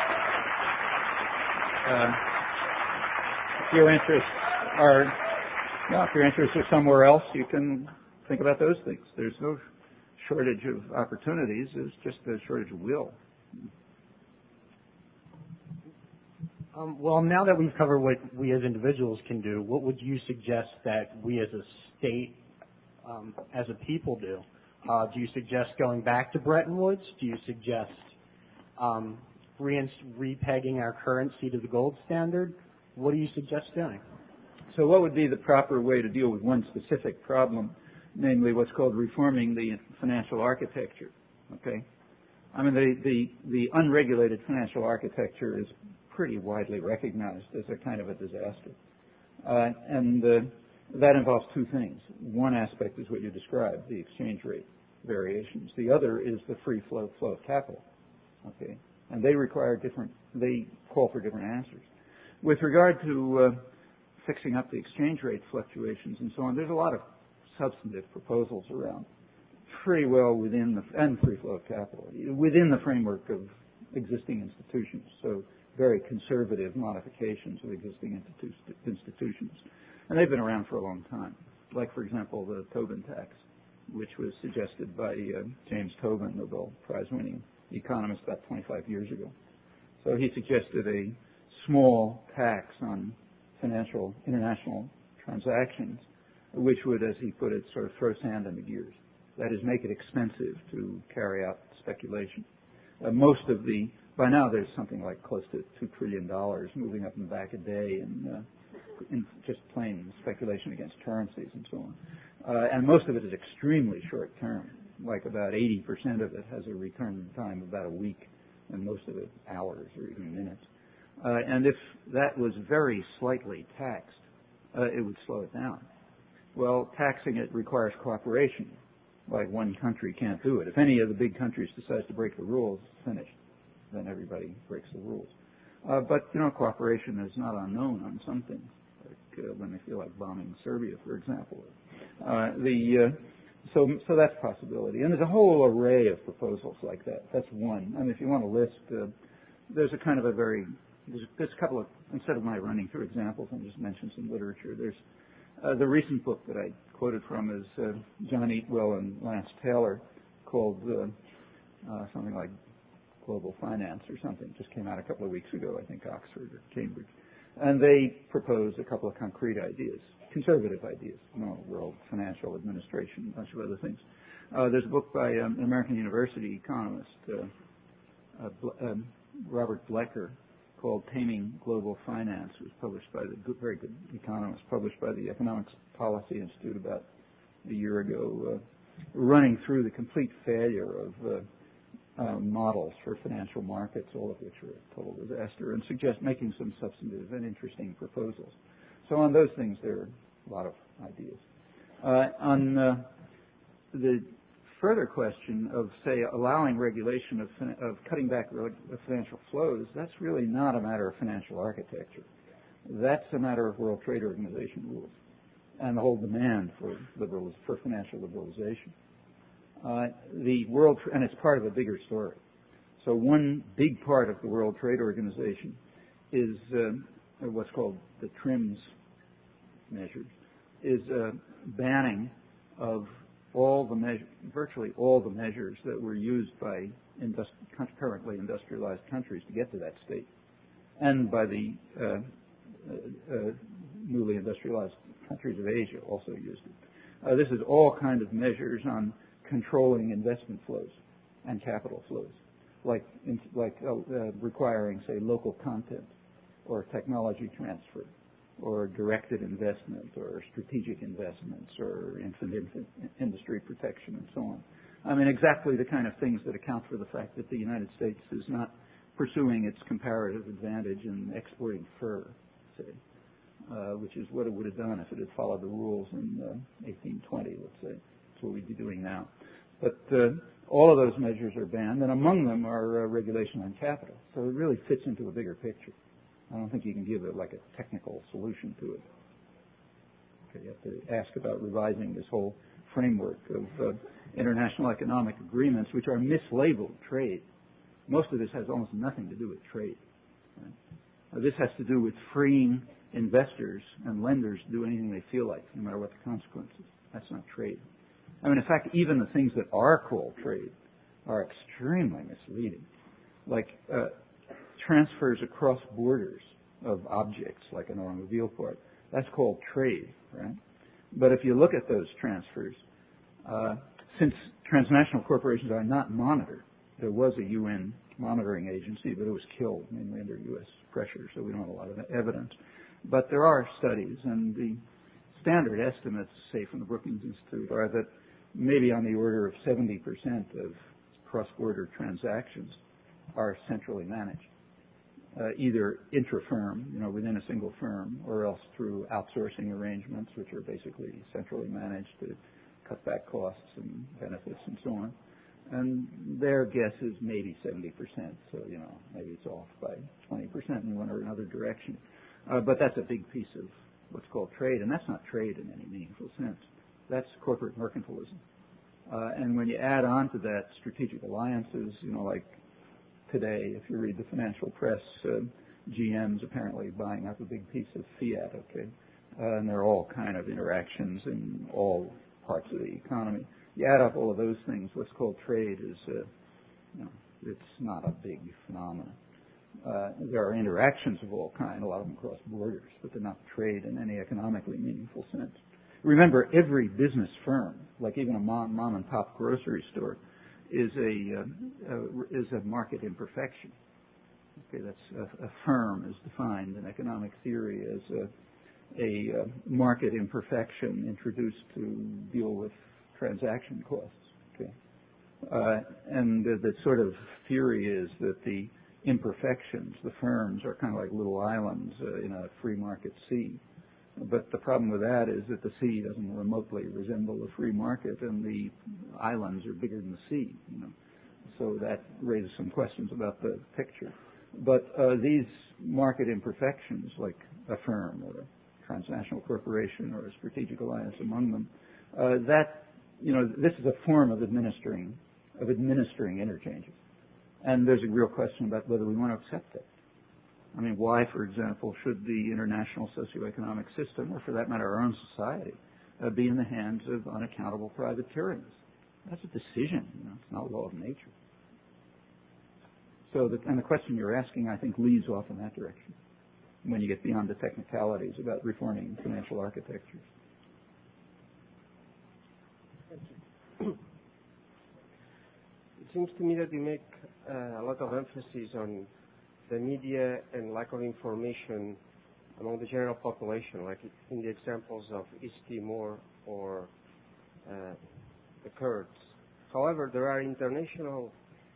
uh, if your interests are, well, if your interests are somewhere else, you can think about those things. There's no shortage of opportunities. There's just a shortage of will. Um, well, now that we've covered what we as individuals can do, what would you suggest that we as a state, um, as a people do? Uh, do you suggest going back to Bretton Woods? Do you suggest um, re- repegging our currency to the gold standard? What do you suggest doing? So what would be the proper way to deal with one specific problem, namely what's called reforming the financial architecture? Okay, I mean the the, the unregulated financial architecture is pretty widely recognized as a kind of a disaster. Uh, and uh, that involves two things. One aspect is what you described, the exchange rate variations. The other is the free flow, flow of capital. Okay, and they require different, they call for different answers. With regard to uh, fixing up the exchange rate fluctuations and so on, there's a lot of substantive proposals around, pretty well within the, and free flow of capital, within the framework of existing institutions. So very conservative modifications of existing institu- institutions. And they've been around for a long time. Like, for example, the Tobin tax, which was suggested by uh, James Tobin, Nobel Prize-winning economist, about twenty-five years ago. So he suggested a small tax on financial international transactions, which would, as he put it, sort of throw sand in the gears. That is, make it expensive to carry out speculation. Uh, most of the By now, there's something like close to two trillion dollars moving up and back a day in, uh, in just plain speculation against currencies and so on. Uh, and most of it is extremely short term, like about eighty percent of it has a return time of about a week, and most of it hours or even minutes. Uh, and if that was very slightly taxed, uh, it would slow it down. Well, taxing it requires cooperation. like one country can't do it. If any of the big countries decides to break the rules, it's finished. Then everybody breaks the rules. Uh, but, you know, cooperation is not unknown on some things, like uh, when they feel like bombing Serbia, for example. Uh, the uh, so so that's a possibility. And there's a whole array of proposals like that. That's one. I mean, if you want to list, uh, there's a kind of a very, there's, there's a couple of, instead of my running through examples, I'll just mention some literature. There's uh, the recent book that I quoted from is uh, John Eatwell and Lance Taylor called uh, uh, something like Global Finance or something. Just came out a couple of weeks ago, I think Oxford or Cambridge. And they propose a couple of concrete ideas, conservative ideas, you know, world financial administration, a bunch of other things. Uh, there's a book by um, an American University economist, uh, uh, Ble- um, Robert Blecker, called Taming Global Finance. It was published by the good, very good economist, published by the Economics Policy Institute about a year ago, uh, running through the complete failure of uh, Uh, models for financial markets, all of which are a total disaster, and suggest making some substantive and interesting proposals. So on those things, there are a lot of ideas. Uh, on uh, the further question of, say, allowing regulation of, fin- of cutting back of financial flows, that's really not a matter of financial architecture. That's a matter of World Trade Organization rules and the whole demand for liberals, for financial liberalization. Uh, the world, and it's part of a bigger story. So one big part of the World Trade Organization is uh, what's called the TRIMS measures, is uh, banning of all the measure, virtually all the measures that were used by industri- currently industrialized countries to get to that state, and by the uh, uh, uh, newly industrialized countries of Asia also used it. Uh, this is all kind of measures on controlling investment flows and capital flows, like in, like uh, uh, requiring, say, local content or technology transfer or directed investment or strategic investments or infant, infant industry protection and so on. I mean, exactly the kind of things that account for the fact that the United States is not pursuing its comparative advantage in exporting fur, say, uh, which is what it would have done if it had followed the rules in uh, eighteen twenty, let's say. That's what we'd be doing now. But uh, all of those measures are banned, and among them are uh, regulation on capital. So it really fits into a bigger picture. I don't think you can give it like a technical solution to it. Okay, you have to ask about revising this whole framework of uh, international economic agreements, which are mislabeled trade. Most of this has almost nothing to do with trade. Right? Uh, this has to do with freeing investors and lenders to do anything they feel like, no matter what the consequences. That's not trade. I mean, in fact, even the things that are called trade are extremely misleading, like uh, transfers across borders of objects, like an automobile part. That's called trade, right? But if you look at those transfers, uh, since transnational corporations are not monitored, there was a U N monitoring agency, but it was killed mainly under U S pressure, so we don't have a lot of evidence. But there are studies, and the standard estimates, say from the Brookings Institute, are that maybe on the order of seventy percent of cross-border transactions are centrally managed, uh, either intra-firm, you know, within a single firm, or else through outsourcing arrangements, which are basically centrally managed to cut back costs and benefits and so on. And their guess is maybe seventy percent, so, you know, maybe it's off by twenty percent in one or another direction. Uh, but that's a big piece of what's called trade, and that's not trade in any meaningful sense. That's corporate mercantilism. Uh, and when you add on to that strategic alliances, you know, like today, if you read the financial press, uh, G M's apparently buying up a big piece of Fiat, okay? Uh, and there are all kind of interactions in all parts of the economy. You add up all of those things, what's called trade is, uh, you know, it's not a big phenomenon. Uh, there are interactions of all kinds, a lot of them cross borders, but they're not trade in any economically meaningful sense. Remember, every business firm, like even a mom, mom and pop grocery store, is a uh, uh, is a market imperfection. Okay, that's a, a firm is defined in economic theory as a, a uh, market imperfection introduced to deal with transaction costs. Okay, uh, and the, the sort of theory is that the imperfections, the firms, are kind of like little islands uh, in a free market sea. But the problem with that is that the sea doesn't remotely resemble a free market, and the islands are bigger than the sea. You know, so that raises some questions about the picture. But uh, these market imperfections, like a firm or a transnational corporation or a strategic alliance among them, uh, that you know, this is a form of administering of administering interchanges, and there's a real question about whether we want to accept it. I mean, why, for example, should the international socioeconomic system, or for that matter, our own society, uh, be in the hands of unaccountable private tyrannies? That's a decision. You know, it's not a law of nature. So, the, and the question you're asking, I think, leads off in that direction when you get beyond the technicalities about reforming financial architectures. Thank you. It seems to me that you make uh, a lot of emphasis on the media and lack of information among the general population, like in the examples of East Timor or uh, the Kurds. However, there are international,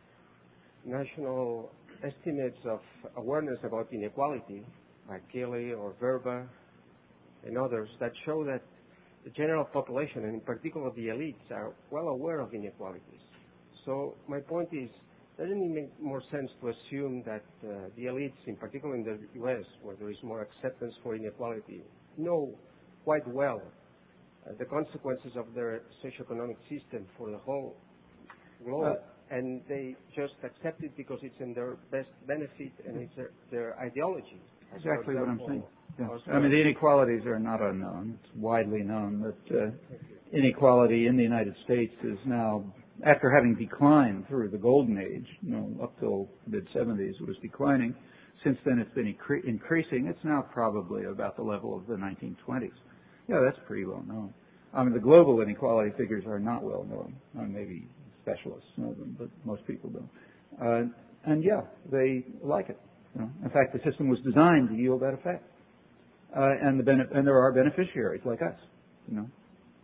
national estimates of awareness about inequality, like Gili or Verba and others, that show that the general population, and in particular the elites, are well aware of inequalities. So my point is, doesn't it make more sense to assume that uh, the elites, in particular in the U S, where there is more acceptance for inequality, know quite well uh, the consequences of their socioeconomic system for the whole globe, uh, and they just accept it because it's in their best benefit and it's their, their ideology? Exactly what I'm saying. Yeah. I mean, the inequalities are not unknown. It's widely known that uh, inequality in the United States is now, after having declined through the golden age, you know, up till mid seventies it was declining. Since then it's been incre- increasing. It's now probably about the level of the nineteen twenties. Yeah, that's pretty well known. I mean, the global inequality figures are not well known. I mean, maybe specialists know them, but most people don't. Uh, and yeah, they like it. You know? In fact, the system was designed to yield that effect. Uh, and, the benef- and there are beneficiaries like us, you know.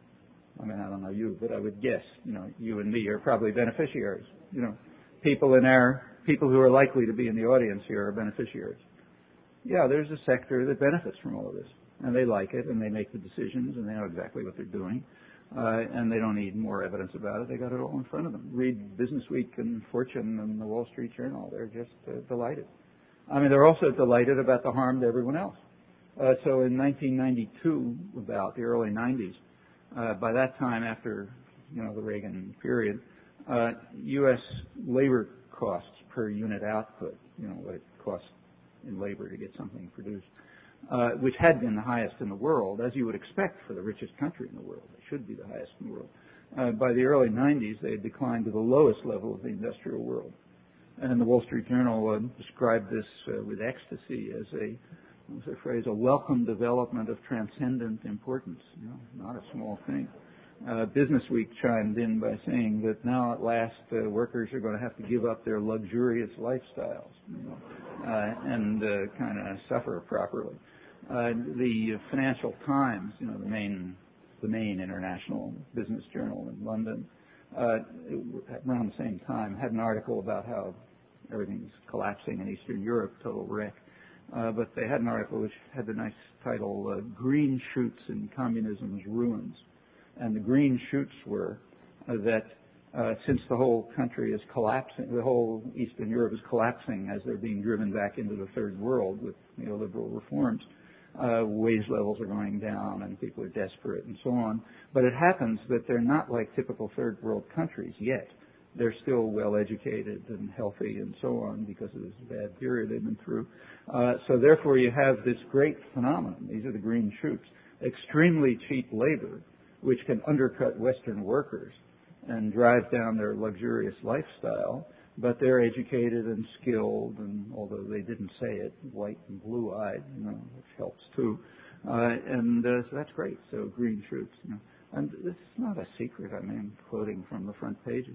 I mean, I don't know you, but I would guess, you know, you and me are probably beneficiaries. You know, people in our, people who are likely to be in the audience here are beneficiaries. Yeah, there's a sector that benefits from all of this, and they like it, and they make the decisions, and they know exactly what they're doing, uh, and they don't need more evidence about it. They got it all in front of them. Read Business Week and Fortune and the Wall Street Journal. They're just uh, delighted. I mean, they're also delighted about the harm to everyone else. Uh, so in nineteen ninety-two, about the early nineties, Uh, by that time, after you know the Reagan period, uh, U S labor costs per unit output, you know what it costs in labor to get something produced, uh, which had been the highest in the world, as you would expect for the richest country in the world. They should be the highest in the world. Uh, by the early nineties, they had declined to the lowest level of the industrial world. And the Wall Street Journal uh, described this uh, with ecstasy as a What's the phrase? A welcome development of transcendent importance. You know, not a small thing. Uh, Business Week chimed in by saying that now at last uh, workers are going to have to give up their luxurious lifestyles, you know, uh, and uh, kind of suffer properly. Uh, the Financial Times, you know, the main the main international business journal in London, uh, around the same time had an article about how everything's collapsing in Eastern Europe, total wreck. Uh, but they had an article which had the nice title, uh, Green Shoots in Communism's Ruins. And the green shoots were uh, that uh, since the whole country is collapsing, the whole Eastern Europe is collapsing as they're being driven back into the third world with neoliberal reforms, uh, wage levels are going down and people are desperate and so on. But it happens that they're not like typical third world countries yet. They're still well educated and healthy and so on because of this bad period they've been through. Uh, so therefore you have this great phenomenon. These are the green shoots. Extremely cheap labor, which can undercut Western workers and drive down their luxurious lifestyle, but they're educated and skilled, and although they didn't say it, white and blue-eyed, you know, which helps too. Uh, and uh, so that's great. So green shoots. You know. And this is not a secret. I mean, quoting from the front pages.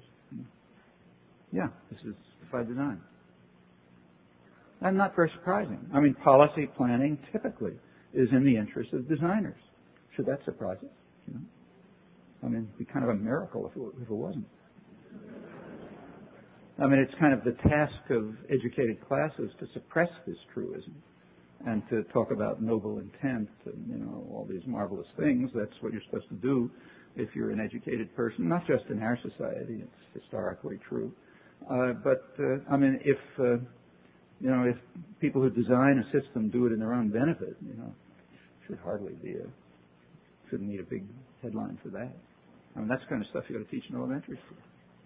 Yeah, this is by design. And not very surprising. I mean, policy planning typically is in the interest of designers. Should that surprise us? You know? I mean, it'd be kind of a miracle if it, if it wasn't. I mean, it's kind of the task of educated classes to suppress this truism and to talk about noble intent and, you know, all these marvelous things. That's what you're supposed to do if you're an educated person, not just in our society. It's historically true. Uh, but, uh, I mean, if, uh, you know, if people who design a system do it in their own benefit, you know, should hardly be a, shouldn't need a big headline for that. I mean, that's the kind of stuff you got to teach in elementary school.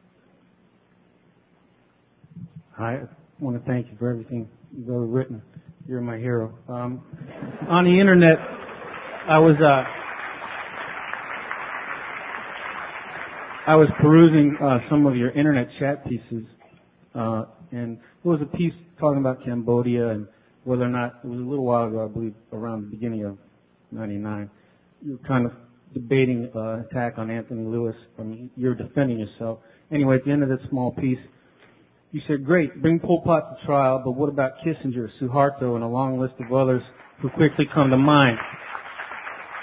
I want to thank you for everything you've ever written. You're my hero. Um, on the internet, I was uh, I was perusing uh, some of your internet chat pieces, uh, and there was a piece talking about Cambodia and whether or not, it was a little while ago, I believe, around the beginning of ninety-nine, you were kind of debating uh, attack on Anthony Lewis. I mean, you're defending yourself. Anyway, at the end of that small piece, you said, great, bring Pol Pot to trial, but what about Kissinger, Suharto, and a long list of others who quickly come to mind?